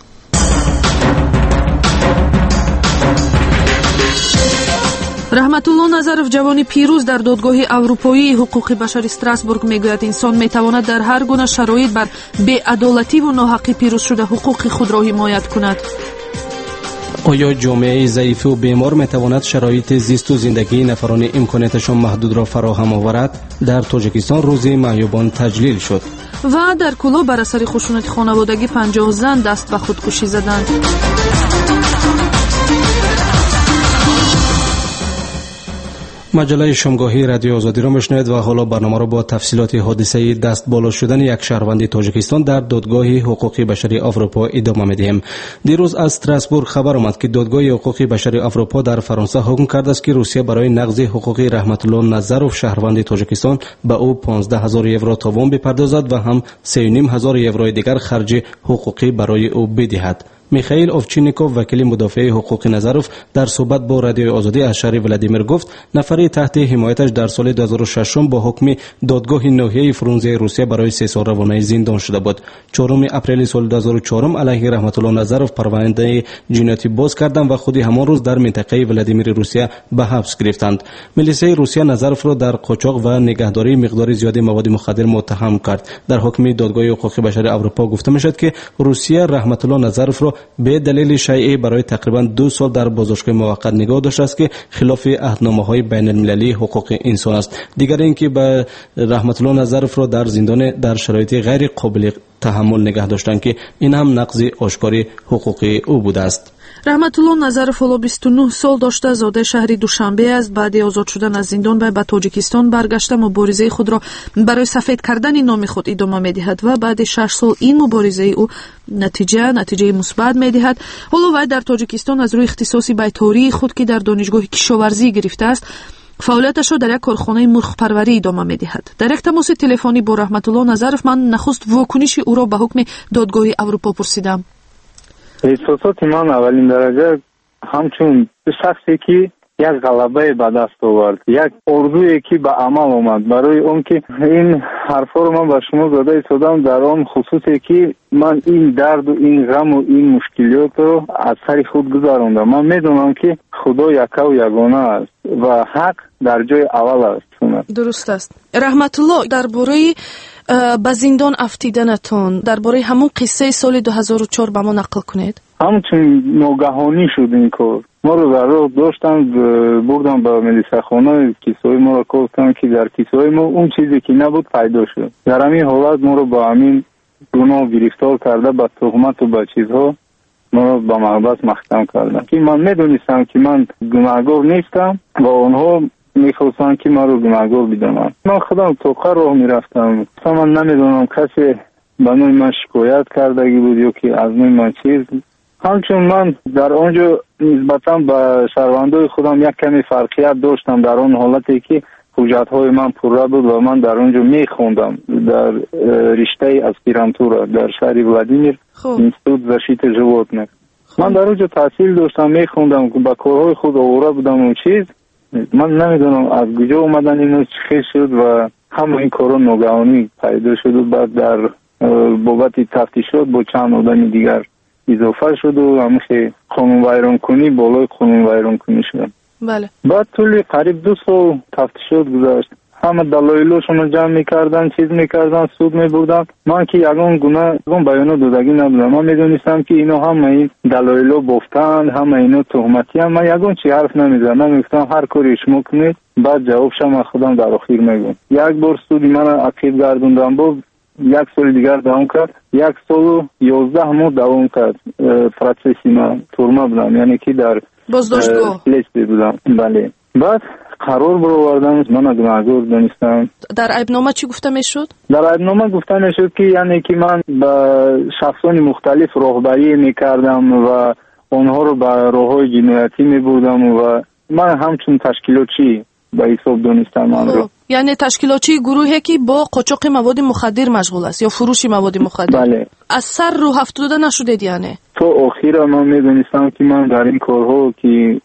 رحمت الله نظرов جوانی پیروز در دادگاه اروپایی حقوق بشر استراسبورگ میگوید انسان میتواند در هر گونه شرایط بر بی‌عدالتی و ناحقی پیروز شده حقوق خود را حمایت کند. آیا جامعه ضعیف و بیمار میتواند شرایط زیست و زندگی نفران امکاناتشان محدود را فراهم آورد؟ در تاجیکستان روز معیوبان تجلیل شد. و در کلو بر اثر خشونت خانوادگی پنجاه زن دست به خودکشی زدند. مجله شامگاهی رادیو آزادی را میشنوید و حالا برنامه را با تفصیلات حادثه دست بالا شدن یک شهروند تاجیکستان در دادگاه حقوق بشری اروپا ادامه میدهیم. دیروز از استراسبورگ خبر آمد که دادگاه حقوق بشری اروپا در فرانسه حکم کرده است که روسیه برای نقض حقوق رحمت الله نظرов شهروند تاجیکستان به او پانزده هزار یورو تاوان بپردازد و هم سه و نیم هزار یورو دیگر خرج حقوقی برای او بدهد. میخائیل اوفچینیکوف وکیل مدافع حقوق نظرов در صحبت با رادیو آزادی از شهر ولادیمیر گفت نفری تحت حمایتش در سال دو هزار و شش با حکم دادگاه ناحیه فرونزه روسیه برای سه سال روانه زندان شده بود. چهارم اپریل سال دو هزار و چهار علیه رحمت الله نظرov پرونده جنایتی باز کردند و خودی همان روز در منطقه ولادیمیر روسیه به حبس گرفتند. میلیسه روسیه نظرov را در قاچاق و نگهداری مقدار زیادی مواد مخدر متهم کرد. در حکم دادگاه حقوق بشر اروپا گفته میشد که روسیه رحمت الله نظرov را به دلیل شایعه برای تقریبا دو سال در بازداشتگاه موقت نگاه داشته است که خلاف عهدنامه‌های بین المللی حقوق انسان است. دیگر اینکه به رحمت الله نظرov را در زندان در شرایط غیر قابل تحمل نگاه داشتند که این هم نقض آشکار حقوق او بوده است. رحمت الله نظرov حالا بیست و نه سال داشته، زاده شهر دوشنبه است. بعد آزاد شدن از زندان به تاجیکستان برگشته مبارزه خود را برای سفید کردن نام خود ادامه می‌دهد و بعد شش سال این مبارزه او نتیجه نتیجه مثبت می‌دهد. حالا وی در تاجیکستان از روی اختصاصی بی‌طوری خود که در دانشگاه کشاورزی گرفته است فعالیتش را در یک کارخانه مرغ پروری ادامه می‌دهد. در یک تماس تلفنی با رحمت الله نظرov من نخست واکنش او را به حکم دادگاه اروپا پرسیدم. احساسات من اولین درجه همچون شخصی که یک غلبه به دست آورد، یک اردویی که به عمل آمد. برای اون که این حرفا رو من به شما زده ایستادم در آن خصوصی که من این درد و این غم و این مشکلات رو از سر خود گذراندم. من میدونم که خدا یک و یگانه است و حق در جای اول است. درست است. رحمت الله درباره به زندان افتیدنتون، درباره همون قصه سال دو هزار و چهار به ما نقل کنید. همچون ناگهانی شد این کار. ما رو در راه داشتن بردن به ملیسه خانه، کیسه‌های ما رو کردن که در کیسه‌های ما اون چیزی که نبود پیدا شد. در همین حالت ما رو با همین گناه گرفتار کرده، با تهمت و با چیزها ما رو به محبس محکم کردن که من میدونستم که من گناهکار نیستم و اونها میخواستن که من رو گناهکار بدونن. من خودم توقع راه میرفتم. من نمیدونم کسی به نوع من شکایت کردگی بود یا که از نوع من چیز. همچون من در آنجا نسبتا به شهروندای خودم یک کمی فرقیت داشتم در آن حالتی که حجت‌های من پره بود و من در آنجا میخوندم در رشته اسپیرانتورا در شهر ولادیمیر اینستیتوت زاشیت ژیوتنیک. من در آنجا تحصیل داشتم میخوندم که با کارهای خود آوره بودم اون چیز. من نمیدونم از کجا اومدن اینو چی شد و همه این کارا ناگهانی پیدا شد و بعد در بابت تفتیشات با چند آدم دیگر اضافه شد و همیشه قانون ویران کنی بالای قانون ویران کنی شد. بله. بعد طول قریب دو سال تفتیشات گذشت. همه دلایلشون جمع میکردن، چیز میکردن، سود میبردن. من که یگان گناه اون بیانو دادگی نبودم. من میدونستم که اینا همه این دلایلو بافتن، همه اینا تهمتی هم. من یگان چی حرف نمیزدم. من میگفتم هر کاری شما کنید. بعد جوابش من خودم در آخر میگم. یک بار سودی من عقیب گردوندم با یک سال دیگر دوام کرد. یک سال و یازده ماه دوام کرد. پروسسی من تورما بودم. یعنی که در بازداشتگاه لستی بودم. بله. بعد قرار برآوردم، من گناهگار دانستم. در عیبنامه چی گفته میشد؟ در عیبنامه گفته میشد که یعنی که من به شخصان مختلف راهبری میکردم و آنها رو به راههای جنایتی میبردم و من همچون تشکیلاتچی به حساب دانستم آن رو. یعنی تشکیلاتچی گروهی که با قاچاق مواد مخدر مشغول است یا فروش مواد مخدر. بله. از سر رو هفتاده نشده یعنی. تو آخر من میدونستم که من در این کارها که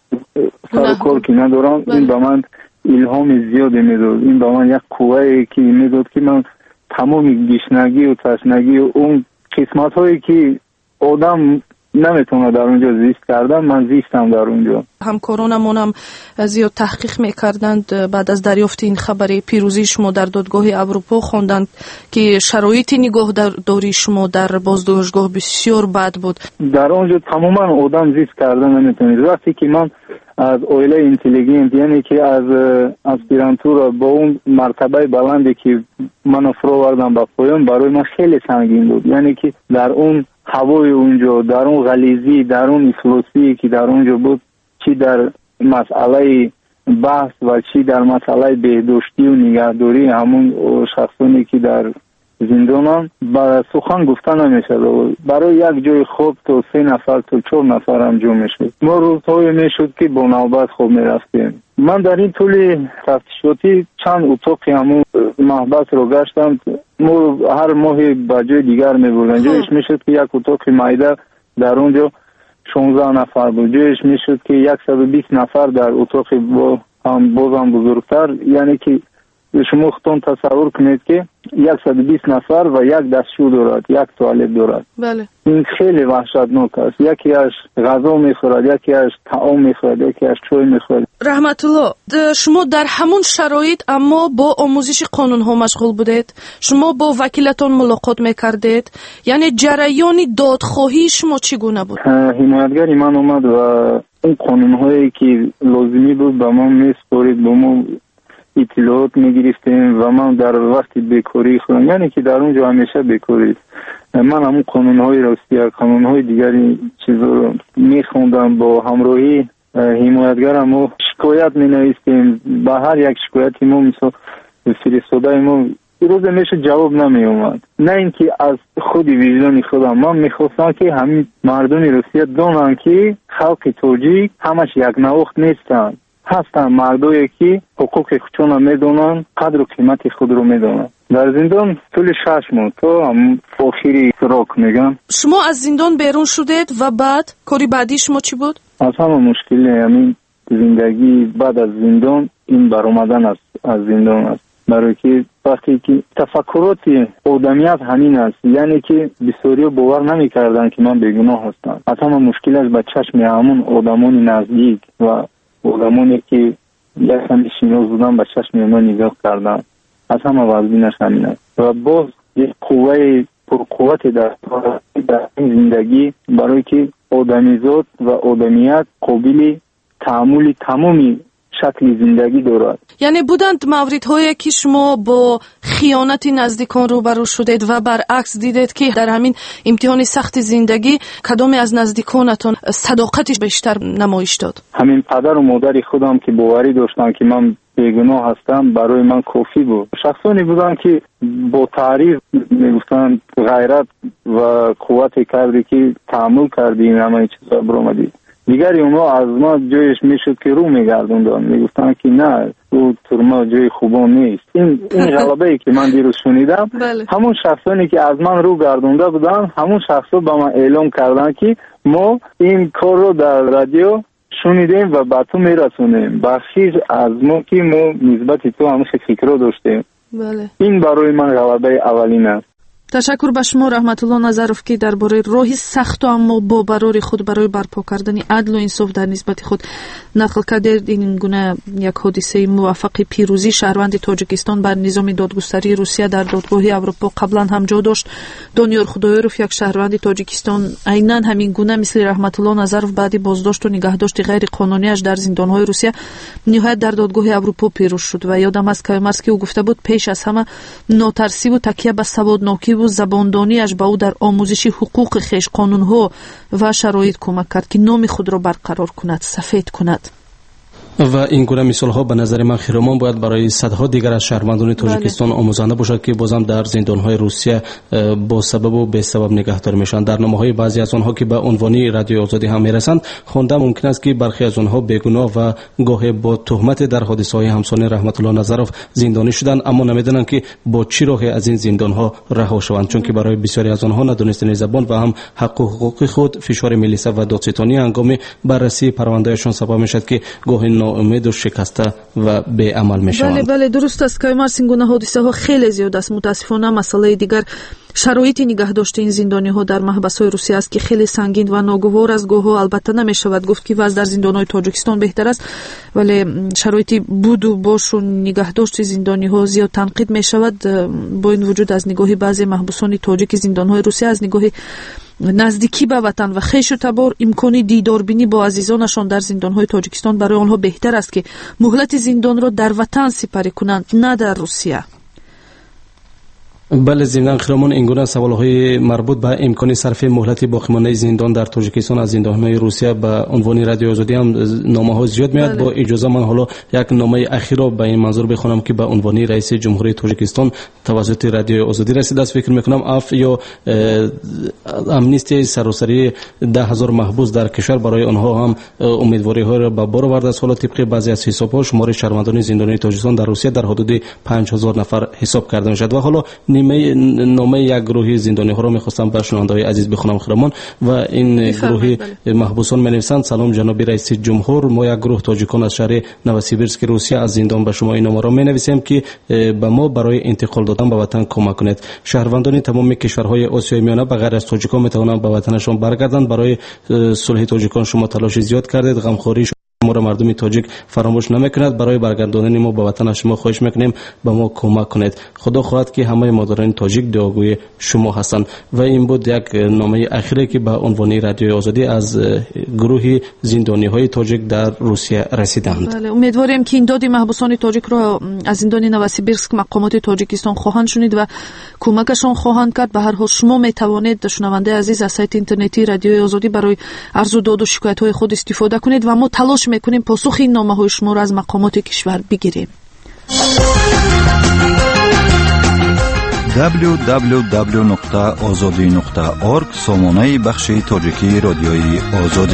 سر کار که ندارم. بله. این به من الهام زیادی میداد. این به من یک قوه که میداد که من تمام گشنگی و تشنگی و اون قسمت هایی که آدم نمیتونه در اونجا زیست کردن، من زیستم در اونجا. همکارانمون هم زیاد تحقیق میکردند. بعد از دریافت این خبر پیروزی شما در دادگاه اروپا خواندند که شرایط نگهداری شما در بازداشتگاه بسیار بد بود. در اونجا تماما آدم زیست کردن نمیتونید. وقتی که من از اویله اینتلیجنت، یعنی که از اسپیرانتورا با اون مرتبه بلندی که من فراوردم به پایان، برای من خیلی سنگین بود. یعنی که در اون هوای اونجا، در اون غلیظی، در اون افلاسی که در اونجا بود، چی در مسئله بحث و چی در مسئله بهداشتی و نگهداری همون شخصانی که در زندانان با سخن گفتن نمیشه. برای یک جای خوب تو سه نفر تو چهار نفر هم جمع میشد. ما روزهای میشد که با نوبت خوب میرفتیم. من در این طول تفتیشاتی چند اتاق همون محبس رو گشتم. ما هر ماه با جای دیگر میبردن. جایش میشد که یک اتاق مایده در اونجا شانزده نفر بود. جایش میشد که صد و بیست نفر در اتاق با هم بازم بزرگتر. یعنی که شما خودتون تصور کنید که صد و بیست نفر و یک دستشو دارد، یک توالت دارد. بله. این خیلی وحشتناک است. یکی از غذا میخورد، یکی از طعام میخورد، یکی از چای میخورد. رحمت الله، شما در همون شرایط اما با آموزش قانون ها مشغول بودید؟ شما با وکیلتون ملاقات میکردید؟ یعنی جریان دادخواهی شما چگونه بود؟ حمایتگری من اومد و اون قانون هایی که لازمی بود به ما میسپارید، به ما اطلاعات میگرفتیم و من در وقت بیکاری خودم، یعنی که در اونجا همیشه بیکاری، من همون قانونهای راستی قانونهای دیگری چیزا رو میخوندم. با همراهی حمایتگرم و شکایت مینویستیم. به هر یک شکایتی ما مثلا فرستاده ما روز میشه جواب نمی اومد. نه اینکه از خود وجدان خودم، من میخواستم که همین مردم روسیه دانن که خلق تاجیک همش یک نواخت نیستن، هستن مردایی که حقوق خودشون میدونن، قدر و قیمت خود رو میدونن. در زندان طول شش ماه تا هم آخری سراغ میگم. شما از زندان بیرون شدید و بعد کاری بعدی شما چی بود؟ از همه مشکلی همین زندگی بعد از زندان این برآمدن از از زندان است. برای که وقتی که تفکرات آدمیت همین است، یعنی که بسیاری باور نمیکردن که من بیگناه هستم. از همه مشکل است به چشم همون آدمان نزدیک و آدمانی که یک کمی شناس بودن به چشم ما نگاه کردن. از همه وزبینش همین است و باز یک قوه پرقوت در در این زندگی برای که آدمیزاد و آدمیت قابل تحمل تمامی شکل زندگی دارد. یعنی بودند موردهایی که شما با خیانت نزدیکان روبرو شدید و برعکس دیدید که در همین امتحان سخت زندگی کدام از نزدیکانتان صداقتش بیشتر نمایش داد؟ همین پدر و مادر خودم که باوری داشتن که من بیگناه هستم برای من کافی بود. شخصانی بودن که با تعریف میگفتن غیرت و قوت کردی که تحمل کردی این همه چیزا برآمدی. دیگری اونا از ما جایش میشد که رو میگردوندن، میگفتن که نه او ترما جای خوبان نیست. این این غلبه ای که من دیروز شنیدم همون شخصانی که از من رو گردونده بودن همون شخصا به من اعلام کردن که ما این کار رو در رادیو شنیدیم و به تو میرسونیم، بخشیش از ما که ما نسبت تو همون فکر رو داشتیم. بله. این برای من غلبه اولین است. تشکر به شما رحمت الله نظروف که درباره راهی سخت و اما با برای خود برای برپا کردن عدل و انصاف در نسبت خود نقل کردید. این گونه یک حادثه موفق پیروزی شهروند تاجیکستان بر نظام دادگستری روسیه در دادگاه اروپا قبلا هم جا داشت. دانیال خدایروف یک شهروند تاجیکستان عیناً همین گونه مثل رحمت الله نظروف بعد بازداشت و نگهداشت غیر قانونیش در زندان‌های روسیه نهایت در دادگاه اروپا پیروز شد و یادم است که مرسکی او گفته بود پیش از همه ناترسی و تکیه به سوادناکی و забондониаш ба ӯ дар омӯзиши ҳуқуқи хеш, қонунҳо ва шароит кӯмак кард ки номи худро барқарор кунад, сафед кунад. و این گونه مثال ها به نظر من خیرمان باید برای صدها دیگر از شهروندان تاجیکستان آموزنده باشد که بازم در زندان های روسیه با سبب و به سبب نگهداری میشن. در نامه های بعضی از آنها که به عنوان رادیو آزادی هم میرسند خوانده ممکن است که برخی از آنها بیگناه و گاهی با تهمت در حادثه های همسان رحمت الله نظرов زندانی شدند، اما نمیدانند که با چه راهی از این زندان ها رها شوند، چون که برای بسیاری از آنها ندانستن زبان و هم حق و حقوق خود فشار ملیسه و دادستانی هنگام بررسی پروندهشان سبب میشد که گاهی امید و شکسته و به عمل میشوند. بله بله درست است که این گونه حادثه ها خیلی زیاد است. متاسفانه مسئله دیگر شرایط نگهداشت این زندانی ها در محبس های روسیه است که خیلی سنگین و ناگوار است. گاه ها البته نمیشود گفت که وضع در زندان های تاجیکستان بهتر است، ولی شرایط بود و باش و نگهداشت زندانی ها زیاد تنقید میشود. با این وجود از نگاه بعضی محبوسان تاجیک زندان های روسیه از نگاه نزدیکی به وطن و خویش و تبار امکان دیداربینی با عزیزانشان در زندان‌های تاجیکستان برای آنها بهتر است که مهلت زندان را در وطن سپری کنند، نه در روسیه. بله ضمن خیرمان این گونه سوال‌های مربوط به امکان صرف مهلت باقیمانده زندان در تاجیکستان از زندان‌های روسیه به عنوان رادیو آزادی هم نامه‌ها زیاد میاد. با اجازه من حالا یک نامه اخیر را به این منظور بخونم که به عنوان رئیس جمهوری تاجیکستان توسط رادیو آزادی رسیده است. فکر می‌کنم اف یا امنیستی سراسری ده هزار محبوس در کشور برای آنها هم امیدواری‌ها را به بار آورده است. حالا طبق بعضی از حساب‌ها شمار شهروندان زندانی تاجیکستان در روسیه در حدود پنج هزار نفر حساب کرده میشد. و حالا نامه یک گروه زندانی ها را میخواستم به شنونده های عزیز بخونم خیرمان و این گروه محبوسان می‌نویسند: سلام جناب رئیس جمهور، ما یک گروه تاجیکان از شهر نوسیبیرسک روسیه از زندان به شما این نامه را می‌نویسیم که به ما برای انتقال دادن به وطن کمک کنید. شهروندان تمام کشورهای آسیای میانه به غیر از تاجیکان میتوانند به وطنشان برگردند. برای صلح تاجیکان شما تلاش زیاد کردید، غمخوری ما را مردم تاجیک فراموش نمیکند. برای برگرداندن ما به وطن شما خواهش میکنیم به ما کمک کنید. خدا خواهد که همه مادران تاجیک دعاگوی شما هستند. و این بود یک نامه اخیری که به عنوان رادیو آزادی از گروه زندانی های تاجیک در روسیه رسیدند. بله امیدواریم که این داد محبوسان تاجیک را از زندان نوسیبیرسک مقامات تاجیکستان خواهند شنید و کمکشان خواهند کرد. به هر حال شما میتوانید شنونده عزیز از سایت اینترنتی رادیو آزادی برای عرض و داد و شکایت های خود استفاده کنید و ما تلاش میکنیم پاسخ این نامه های شما را از مقامات کشور بگیریم. دبلیو دبلیو دبلیو نقطه آزادی نقطه اورگ سامانه بخش تاجیکی رادیوی آزادی.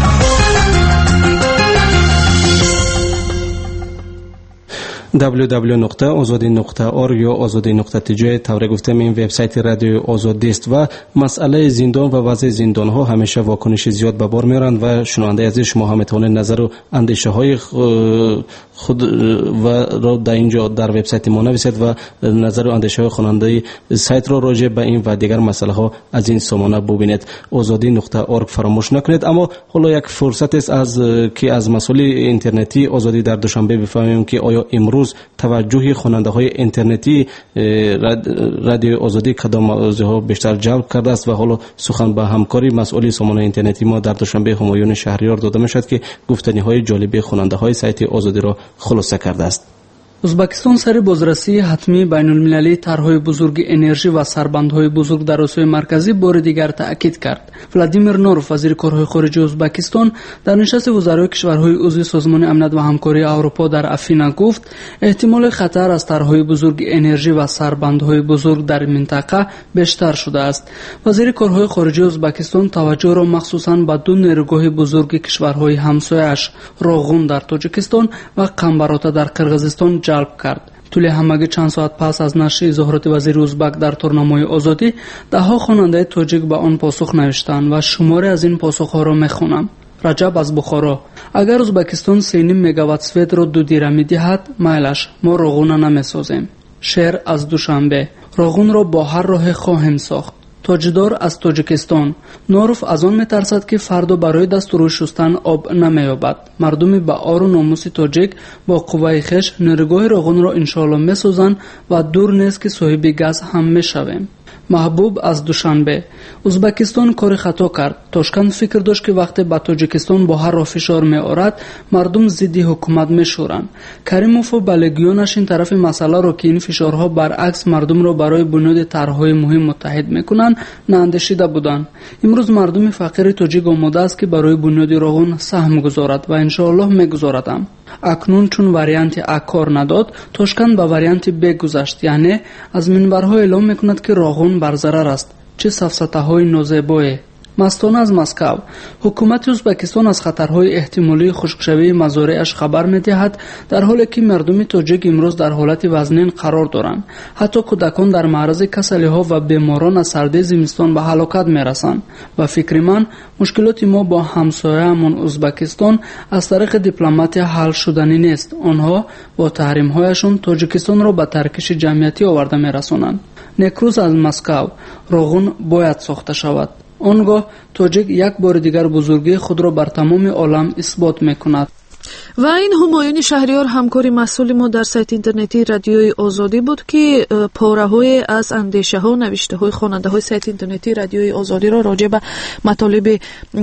دبلیو دبلیو نقطه آزادی نقطه اورگ یا آزادی نقطه تی جی طور گفتم این وبسایت رادیو آزادی است و مسئله زندان و وضع زندان ها همیشه واکنش زیاد به بار میارند و شنونده عزیز شما هم میتونید نظر و اندیشه های خود و را در اینجا در وبسایت ما نویسید و نظر و اندیشه های خواننده سایت را راجع به این و دیگر مسئله ها از این سامانه ببینید. آزادی نقطه اورگ فراموش نکنید. اما حالا یک فرصت است از که از مسئله اینترنتی آزادی در دوشنبه بفهمیم که آیا امروز توجه خواننده های اینترنتی رادیو آزادی کدام موضوع بیشتر جلب کرده است. و حالا سخن به همکاری مسئول سامانه اینترنتی ما در دوشنبه همایون شهریار داده میشد که گفتنی های جالب خواننده های سایت آزادی را خلاصه کرده است. ازبکستان سر بازرسی حتمی بین المللی طرح‌های بزرگ انرژی و سربندهای بزرگ در آسیای مرکزی بار دیگر تأکید کرد. ولادیمیر نوروف وزیر کارهای خارجه ازبکستان در نشست وزرای کشورهای عضو سازمان امنیت و همکاری اروپا در افینا گفت احتمال خطر از طرح‌های بزرگ انرژی و سربندهای بزرگ در منطقه بیشتر شده است. وزیر کارهای خارجه ازبکستان توجه را مخصوصاً به دو نیروگاه بزرگ کشورهای همسایه‌اش راغون در تاجیکستان و قمبراتا در قرغیزستان جلب کرد. طول همگی چند ساعت پس از نشر اظهارات وزیر ازبک در تورنمای آزادی، ده ها خواننده تاجیک به آن پاسخ نوشتند و شماری از این پاسخ‌ها را می‌خوانم. رجب از بخارا: اگر ازبکستان سه و نیم مگاوات سوئد را دو دیره می‌دهد مایلش، ما راغون نمی‌سازیم. شعر از دوشنبه: راغون را با هر راه خواهیم ساخت. تاجدار از تاجیکستان: نوروف از آن میترسد که فردا برای دستور شستن آب نمیابد. مردم با آر و ناموس تاجیک با قوه خش نیروگاه راغون را انشالله میسازند و دور نیست که صاحب گاز هم میشویم. محبوب از دوشنبه: ازبکستان کار خطا کرد. تاشکند فکر داشت که وقتی به تاجیکستان با هر را فشار می آورد مردم ضد حکومت می شورند. کریموف و بلگیانش این طرف مسئله را که این فشارها برعکس مردم را برای بنیاد طرح‌های مهم متحد میکنند نااندیشیده بودند. امروز مردم فقیر تاجیک آماده است که برای بنیاد راغون سهم گذارد و انشاءالله میگذارد. اکنون چون واریانت ا کار نداد، تاشکند به واریانت ب گذشت، یعنی از منبرها اعلام میکند که راغون بر ضرر است. چه سفسطه‌های نازیبایی! مستانه از مسکو: حکومت ازبکستان از خطرهای احتمالی خشکشوی مزارعش خبر می‌دهد، در حالی که مردم تاجیک امروز در حالت وزنین قرار دارند. حتی کودکان در معرض کسلی‌ها و بیماران از سردی زمستان به هلاکت می‌رسند. به فکر من مشکلات ما با همسایه‌مان ازبکستان از طریق دیپلماتی حل شدنی نیست. آنها با تحریم‌هایشان تاجیکستان را به ترکش جمعیتی آورده می‌رسانند. نکروز از مسکو: راغون باید ساخته شود. آنگاه تاجیک یک بار دیگر بزرگی خود را بر تمام عالم اثبات میکند. و این همایون شهریار همکاری مسئول ما در سایت اینترنتی رادیوی آزادی بود که پاره‌های از اندیشه ها و نوشته های خواننده های سایت اینترنتی رادیوی آزادی را راجع به مطالب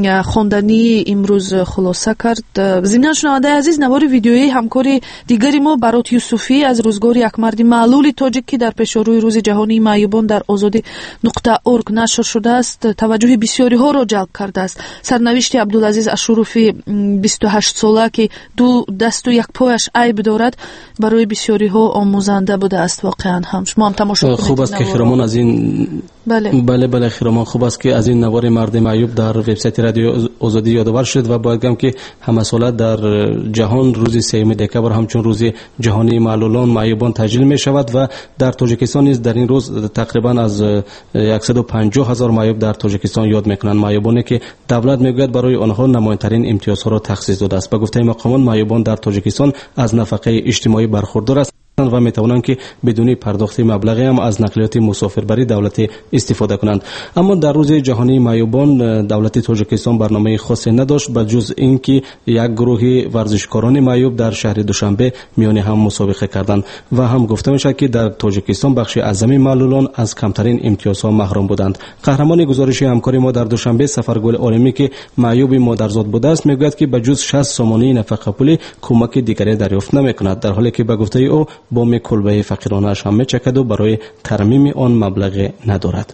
خواندنی امروز خلاصه کرد. ضمن شنونده عزیز، نوار ویدیویی همکاری دیگری ما برات یوسفی از روزگار یک مرد معلول تاجیک که در پیشروی روز جهانی معیوبان در آزادی نقطه اورگ نشر شده است توجه بسیاری ها را جلب کرده است. سرنوشت عبدالعزیز اشروفی بیست و هشت ساله که دو دست و یک پایش عیب دارد برای بسیاری ها آموزنده بوده است. واقعا هم شما هم تماشا کنید. خوب است که خیرامان از این بله بله بله خیرامان خوب است که از این نوار مرد معیوب در وبسایت رادیو آزادی یادآور شد و باید گم که همه ساله در جهان روز سوم دکبر همچون روز جهانی معلولان معیوبان تجلیل می شود و در تاجیکستان نیز در این روز تقریبا از صد و پنجاه هزار معیوب در تاجیکستان یاد میکنند، معیوبانی که دولت میگوید برای آنها نمایندترین امتیازها را تخصیص داده است. به گفته مقامان معیوبان در تاجیکستان از نفقه اجتماعی برخوردار است و میتوانند که بدون پرداخت مبلغی هم از نقلیات مسافربری دولتی استفاده کنند. اما در روز جهانی معیوبان دولت تاجیکستان برنامه خاصی نداشت به جز اینکه یک گروه ورزشکاران معیوب در شهر دوشنبه میان هم مسابقه کردند و هم گفته میشه که در تاجیکستان بخش اعظمی معلولان از کمترین امتیازها محروم بودند. قهرمان گزارش همکاری ما در دوشنبه سفرگل عالمی که معیوب مادرزاد بوده است میگوید که به جز شصت سامانه نفقه پولی کمک دیگری دریافت نمیکند، در حالی که به گفته او بام کلبه فقیرانش هم میچکد و برای ترمیم آن مبلغ ندارد.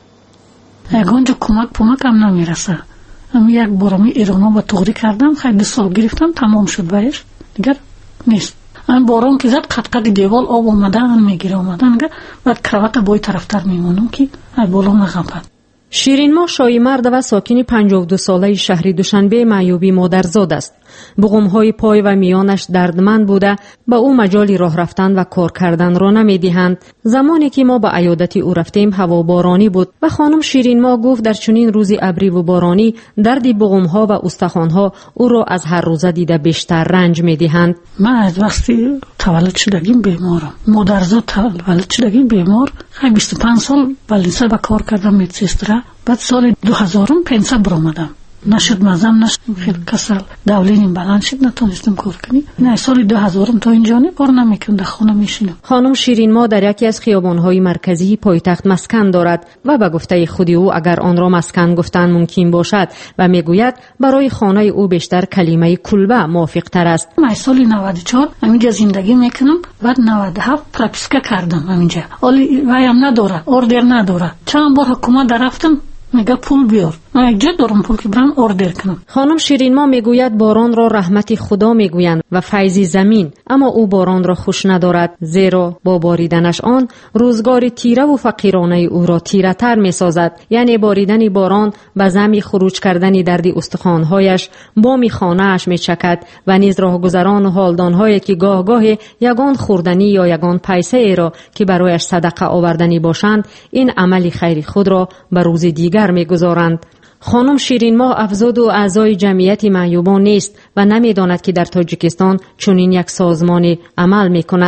یگانجا کمک پمک هم نمیرسه. هم یک بارمی ایرانا با تغری کردم، خیلی سال گرفتم تمام شد بایش دیگر نیست. این باران که زد قد قد دیوال آب آمده هم میگیره آمده نگه بعد کروات بای طرفتر میمونم که ای بالا نغمپد. شیرین ما شایمرد و ساکن پنجاه و دو ساله شهر دوشنبه معیوبی مادرزاد است. بغم‌های پای و میانش دردمند بوده با او مجالی راه رفتن و کار کردن را نمی‌دهند. زمانی که ما به عیادت او رفتیم هوا بارانی بود و خانم شیرین ما گفت در چنین روزی ابری و بارانی درد بغم‌ها و استخوان‌ها او را از هر روزه دیده بیشتر رنج می‌دهند. من از وقتی تولد شدگیم بیمارم. مادرزاد تولد شدگیم بیمار. خیلی بیست و پنج سال بالینسا با کار کردم مدرسه. بعد سال دو هزار پنسا برآمدم. نشد مزم نشد خیلی کسل دولینیم بلند شد نتونستم کار کنی. نه سال دو هزار تا اینجا نه کار نمیکنم، در خونه میشینم. خانم شیرین ما در یکی از خیابان‌های مرکزی پایتخت مسکن دارد و به گفته خودی او اگر آن را مسکن گفتن ممکن باشد و میگوید برای خانه او بیشتر کلمه کلبه موافق تر است. من سال نود و چهار همینجا زندگی میکنم، بعد نود و هفت پراپیسکا کردم همینجا. ولی وایم نداره، اوردر نداره. چند بار حکومت رفتم میگه پول بیار، من یک جا دارم پول که برم اوردر کنم. خانم شیرین ما میگوید باران را رحمت خدا میگویند و فیض زمین، اما او باران را خوش ندارد زیرا با باریدنش آن روزگار تیره و فقیرانه او را تیره تر میسازد. یعنی باریدن باران به زمی خروج کردن درد استخوانهایش بام خانهاش میچکد و نیز راهگذران و حالدانهایی که گاه گاه یگان خوردنی یا یگان پیسه ای را که برایش صدقه آوردنی باشند این عمل خیر خود را به روز دیگر میگذارند. خانم شیرین ما افزود و اعضای جمعیت معیوبان نیست و نمیداند که در تاجیکستان چنین یک سازمان عمل میکند.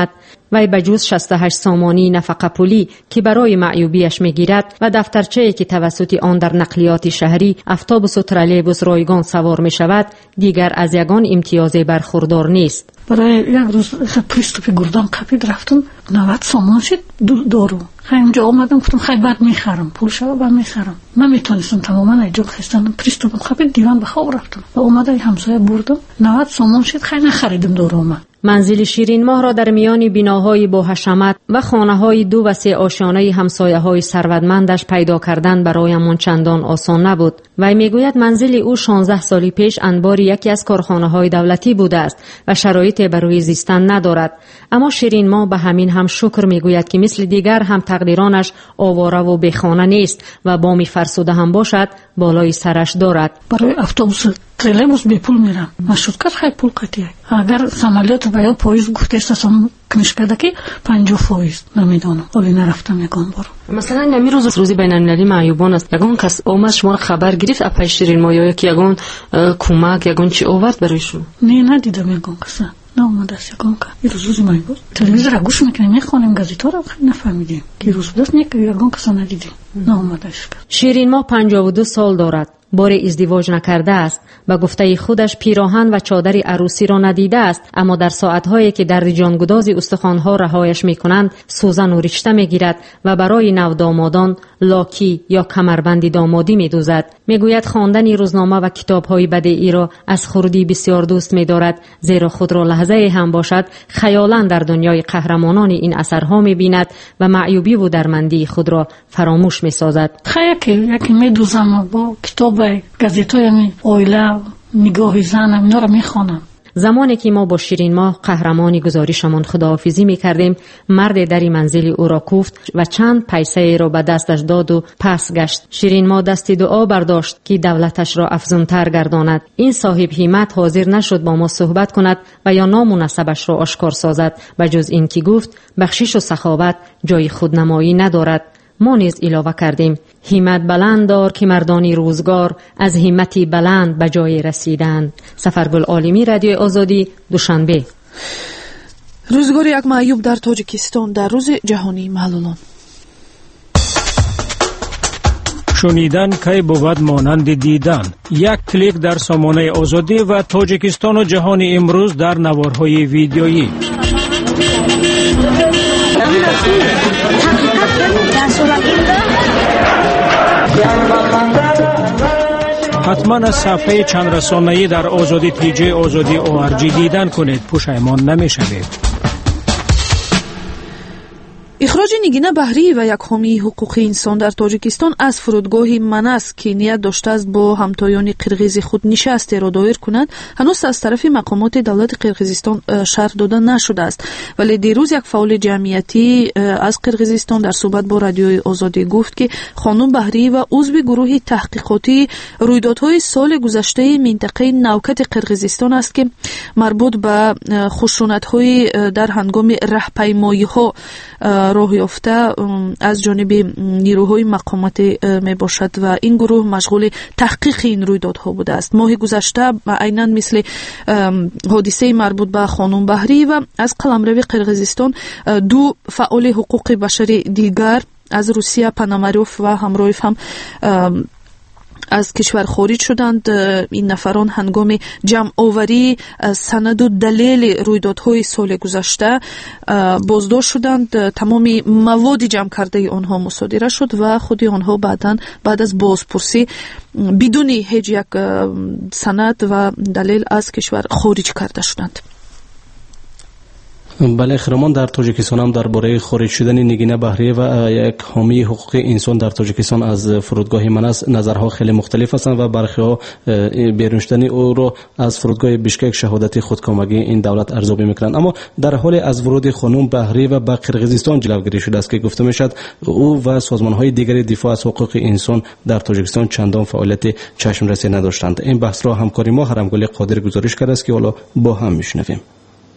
وی بجز شصت و هشت سامانی نفقه پولی که برای معیوبیش میگیرد و دفترچه‌ای که توسط آن در نقلیات شهری اتوبوس و ترالیبوس رایگان سوار می شود دیگر از یگان امتیازی برخوردار نیست. برای یک روز پریستوپی گردان قپید رفتم نود سامان شد دارو خیلی اونجا آمدم گفتم خیلی بعد میخرم پول شد بعد میخرم نمیتونستم تماما ایجا خستانم پریستوپم قپید دیوان به خواب رفتم و اومده همسایه بردم نود سامان شد خیلی نخریدم دارو من. منزل شیرین ماه را در میان بیناهای با حشمت و خانه‌های دو و سه آشیانه همسایه‌های ثروتمندش پیدا کردن برایمان چندان آسان نبود. وی میگوید منزل او شانزده سال پیش انبار یکی از کارخانه‌های دولتی بوده است و شرایط برای زیستن ندارد. اما شیرین ماه به همین هم شکر میگوید که مثل دیگر هم تقدیرانش آواره و بیخانه نیست و بامی فرسوده هم باشد بالای سرش دارد. برای اتوبوس تریلیبوس به پول میرم مشروط خیلی پول قطعی اگر سمالیات و یا پاییز گفته استاسم کنشکه دکی پنجاه فایز نمیدانم ولی نرفتم یکان بار. مثلا نمی روز روزی بین المللی معیوبان است یگان کس اومد شما خبر گرفت اپای شیرین ماه یا که یگان کمک یگان چی آورد برایشون؟ نه ندیدم یگان کس نه اومد است یگان که روز روزی معیوب تلویزیون را گوش میکنیم میخوانیم گازیتا را نفهمیدیم که روز دست نیک یگان کس ندیدیم نه اومد است. شیرین ماه پنجاه و دو سال دارد. بار ازدواج نکرده است. به گفته خودش پیراهن و چادر عروسی را ندیده است، اما در ساعت‌هایی که در جانگداز استخوان‌ها رهایش می‌کنند سوزن و رشته می‌گیرد و برای نودامادان لاکی یا کمربند دامادی می‌دوزد. می‌گوید خواندن روزنامه و کتاب‌های بدیعی را از خردی بسیار دوست می‌دارد، زیرا خود را لحظه‌ای هم باشد خیالاً در دنیای قهرمانان این اثرها می‌بیند و معیوبی و درمندی خود را فراموش می‌سازد. خیلی یکی می‌دوزم با کتاب گازیتای می اویلا نگاه زنم اینا رو میخوانم. زمانی که ما با شیرین ماه قهرمانی گزارشمان خداحافظی میکردیم، مرد دری منزل او را کوفت و چند پیسه را به دستش داد و پس گشت. شیرین ماه دستی دعا برداشت که دولتش را افزونتر گرداند. این صاحب همت حاضر نشد با ما صحبت کند و یا نام و نسبش را آشکار سازد، بجز این که گفت بخشش و سخاوت جای خودنمایی ندارد. ما نیز علاوه کردیم همت بلند دار که مردانی روزگار از همتی بلند به جای رسیدند. سفرگل عالمی، رادیو آزادی، دوشنبه. روزگار یک معیوب در تاجیکستان در روز جهانی معلولان. شنیدن کی بود مانند دیدن. یک کلیک در سامانه آزادی و تاجیکستان و جهان امروز در نوارهای ویدیویی. حتما از صفحه چند رسانه‌ای در آزادی تیجی آزادی اوارجی دیدن کنید، پشیمان نمی‌شوید. اخراج نگین بحری و یک حامی حقوق انسان در تاجیکستان از فرودگاه منس که نیت داشته است با همتایان قرقیز خود نشستی را دایر کند هنوز از طرف مقامات دولت قرقیزستان شرح داده نشده است. ولی دیروز یک فعال جمعیتی از قرقیزستان در صحبت با رادیوی آزادی گفت که خانم بحری و عضو گروه تحقیقاتی رویدادهای سال گذشته منطقه نوکت قرقیزستان است که مربوط به خشونت‌های در هنگام راهپیمایی‌ها راه یافته از جانب نیروهای مقاماتی می باشد و این گروه مشغول تحقیق این رویدادها بوده است. ماه گذشته عیناً مثل حادثه مربوط به خانم بحری و از قلمرو قرقیزستان دو فعال حقوق بشری دیگر از روسیه، پاناماروف و همراهیف هم از کشور خارج شدند. این نفران هنگام جمع آوری سند و دلیل رویدادهای سال گذشته بازداشت شدند. تمام مواد جمع کرده آنها مصادره شد و خود آنها بعداً بعد از بازپرسی بدون هیچ یک سند و دلیل از کشور خارج کرده شدند. بله خرمان، در تاجیکستان هم درباره خارج شدن نگین بحری و یک حامی حقوق انسان در تاجیکستان از فرودگاه منس نظرها خیلی مختلف هستند و برخی‌ها بیرون شدن او را از فرودگاه بشکک شهادت خودکامگی این دولت ارزیابی میکنند. اما در حال از ورود خانم بحری و به قرقیزستان جلوگیری شده است که گفته میشد او و سازمان‌های دیگر دفاع از حقوق انسان در تاجیکستان چندان فعالیت چشم رسی نداشتند. این بحث را همکاری ما هرمگل قادر گزارش کرده است که حالا با هم میشنویم.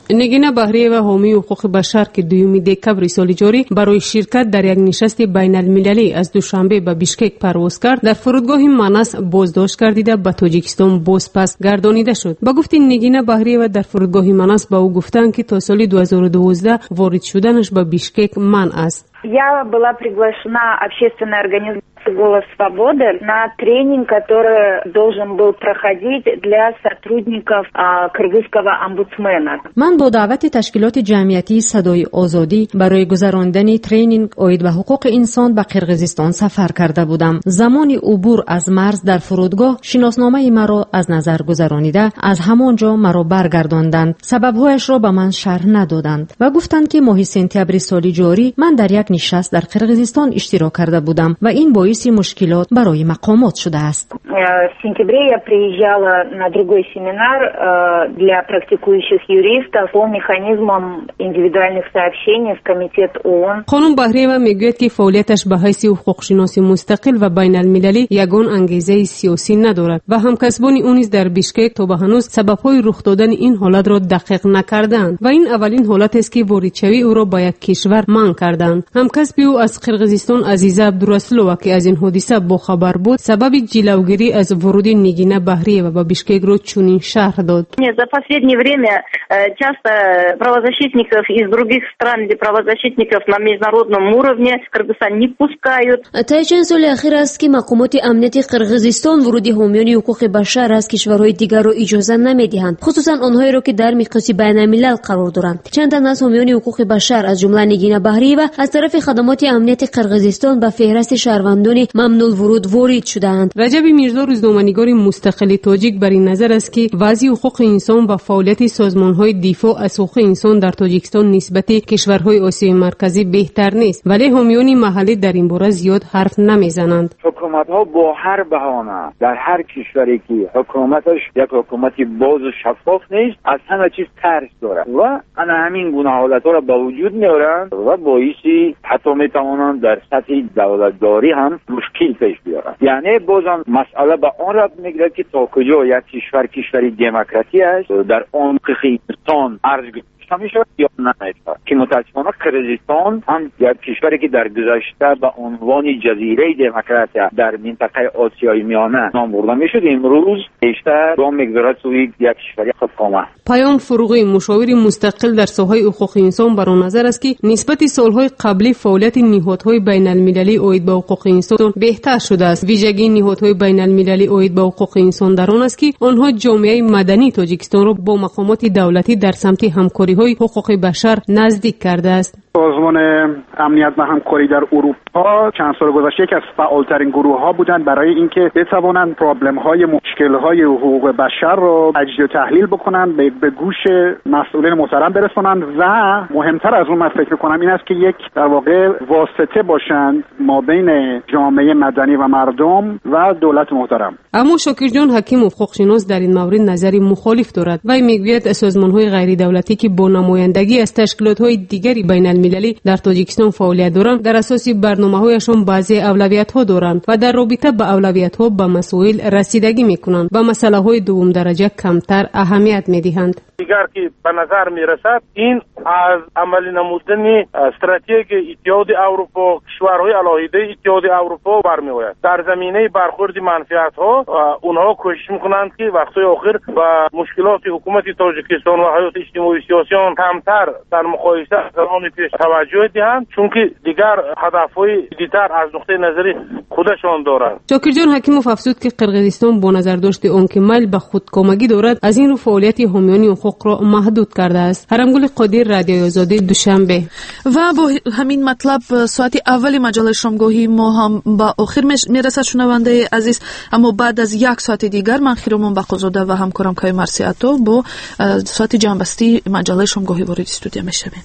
نگین بهریه و حامی حقوق بشر که دوم دکبر سال جاری برای شرکت در یک نشست بین المللی از دوشنبه به بیشکک پرواز کرد، در فرودگاه ماناس بازداشت گردیده به تاجیکستان باز پس گردانیده شد. با گفت نگین بهریه و در فرودگاه ماناس به او گفتند که تا سال دو هزار و دوازده وارد شدنش به بیشکک منع است. Я была приглашена общественной организацией «Голос свободы» на тренинг, который должен был проходить для сотрудников а, кыргызского омбудсмена. من با دعوت تشکیلات جمعیتی صدای آزادی برای گذراندن ترینینگ اید به حقوق انسان به قرقیزستان سفر کرده بودم. زمان عبور از مرز در فرودگاه شناسنامه مرا از نظر گذرانیده از همانجا مرا برگرداندند. سببهایش را به من شرح ندادند و گفتند که ماه سپتامبر سال جاری من در یک نشست در قرقیزستان اشتراک کرده بودم و این باعث مشکلات برای مقامات شده است. В сентябре я приезжала на другой семинар для практикующих юристов по механизмам индивидуальных сообщений в комитет ООН. خانم بهریه میگوید که فعالیتش به حیث حقوقشناس مستقل و بین المللی یگان انگیزه سیاسی ندارد و همکسبان او نیز در بیشکک تا به هنوز سببهای رخ دادن این حالت را دقیق نکردند و این اولین حالت است که واردشوی او را به یک کشور منع کردند. همکسب او از قرقیزستان عزیزه عبدالرسولووا که از این حادثه با خبر بود سبب جلوگیری از ورود نگین بهریه و به بیشکک را چنین شرح داد. За последнее время часто правозащитников из других стран или правозащитников на международном уровне в Кыргызстан не пускают. طی چند سال اخیر است که مقامات امنیتی قرقیزستان ورود حامیان حقوق بشر از کشورهای دیگر را اجازه نمیدهند، خصوصا آنهایی را که در مقیاس بین الملل قرار دارند. چند تن از حامیان حقوق بشر از جمله نگین بهریه و از طرف خدمات امنیتی قرقیزستان به فهرست شهروندان ممنوع ورود وارد شدند. رجب میرزا روزنامه‌نگار مستقل تاجیک بر این نظر است که وضع حقوق انسان و فعالیت سازمان‌های دفاع از حقوق انسان در تاجیکستان نسبت کشورهای آسیای مرکزی بهتر نیست، ولی حامیان محلی در این باره زیاد حرف نمیزنند. حکومت‌ها با هر بهانه در هر کشوری که حکومتش یک حکومتی باز و شفاف نیست از همه چیز ترس دارد و انا همین گونه حالت‌ها را به وجود میارند و باعثی حتی میتوانند در سطح دولتداری هم مشکل پیش بیارند. یعنی بازم مسئله به آن ربط میگیرد که تا کجا یک کشور کشوری دموکراتی است در آن که انسان ارج میشود یا نه که متاسفانه قرقیزستان هم یک کشوری که در گذشته به عنوان جزیره دموکراسی در منطقه آسیای میانه نام برده میشد امروز بیشتر با میگذارد سوی یک کشوری خودکامه. پیام فروغی مشاور مستقل در ساحه حقوق انسان بر آن نظر است که نسبت سالهای قبلی فعالیت نهادهای بین المللی اید به حقوق انسان بهتر شده است. ویژگی نهادهای بین المللی اید به حقوق انسان در آن است که آنها جامعه مدنی تاجیکستان را با مقامات دولتی در سمت همکاری حقوق بشر نزدیک کرده است. سازمان امنیت و همکاری در اروپا چند سال گذشته یکی از فعالترین گروه ها بودند برای اینکه بتوانند پرابلم های مشکل های حقوق بشر را تجزیه و تحلیل بکنند، به گوش مسئولین محترم برسانند و مهمتر از اون من فکر کنم این است که یک در واقع واسطه باشند ما بین جامعه مدنی و مردم و دولت محترم. اما شاکر جان حکیم حقوق شناس در این مورد نظری مخالف دارد و میگوید سازمان های غیر دولتی که با نمایندگی از تشکیلات های دیگری بین المللی در تاجیکستان فعالیت دارند در اساس برنامه‌هایشان بعضی اولویت‌ها دارند و در رابطه با اولویت‌ها به مسائل رسیدگی می‌کنند و مسائل‌های دوم درجه کمتر اهمیت می‌دهند. دیگر که به نظر میرسد این از عملی نمودن استراتژی اتحاد اروپا کشورهای علاهده اتحاد اروپا برمیآید. در زمینه برخورد منفعت‌ها اونها کوشش می‌کنند که وقتی آخر با مشکلات حکومت تاجیکستان و حیات اجتماعی سیاسی آن کمتر در مقایسه با آن پیش توجه دهند، چون که دیگر هدف‌های دیگر از نقطه نظری خودشان دارند. شاکر جان حکیموف افزود که قرقیزستان با نظر داشت آن که میل به خودکامگی دارد از این رو فعالیت حامیان حقوق را محدود کرده است. هرمگل قادر، رادیوی آزادی، دوشنبه. و با همین مطلب ساعت اول مجله شامگاهی ما هم با آخر میرسد شنونده عزیز، اما بعد از یک ساعت دیگر من خیرمان بقازاده و همکارم کای مرسیاتو با ساعت جنبستی مجله شامگاهی وارد استودیو میشویم.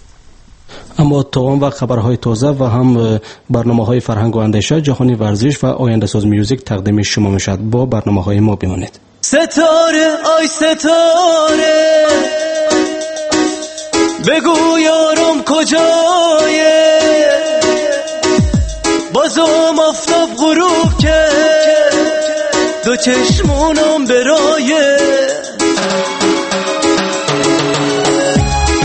اما تا اون وقت خبرهای تازه و هم برنامه‌های فرهنگ و اندیشه، جهانی ورزش و آینده ساز میوزیک تقدیم شما میشد. با برنامه‌های ما بمانید. ستاره آی ستاره بگو یارم کجایه، بازم آفتاب غروب کرد دو چشمونم برایه،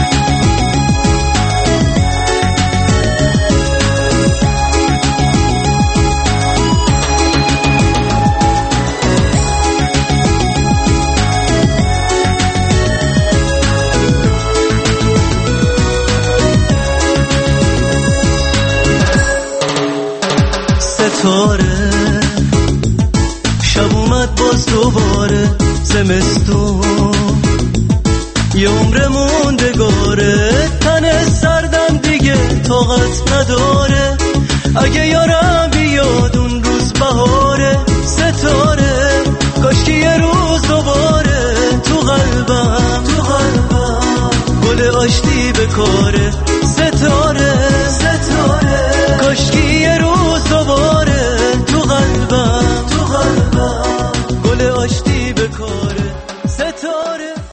ستاره شب اومد باز دوباره زمستون یه عمر موندگاره تن سردم دیگه طاقت نداره اگه یارم بیاد اون روز بهاره ستاره کاش که یه روز دوباره تو قلبم تو قلبم گل آشتی بکاره ستاره ستاره کاش که یه روز دوباره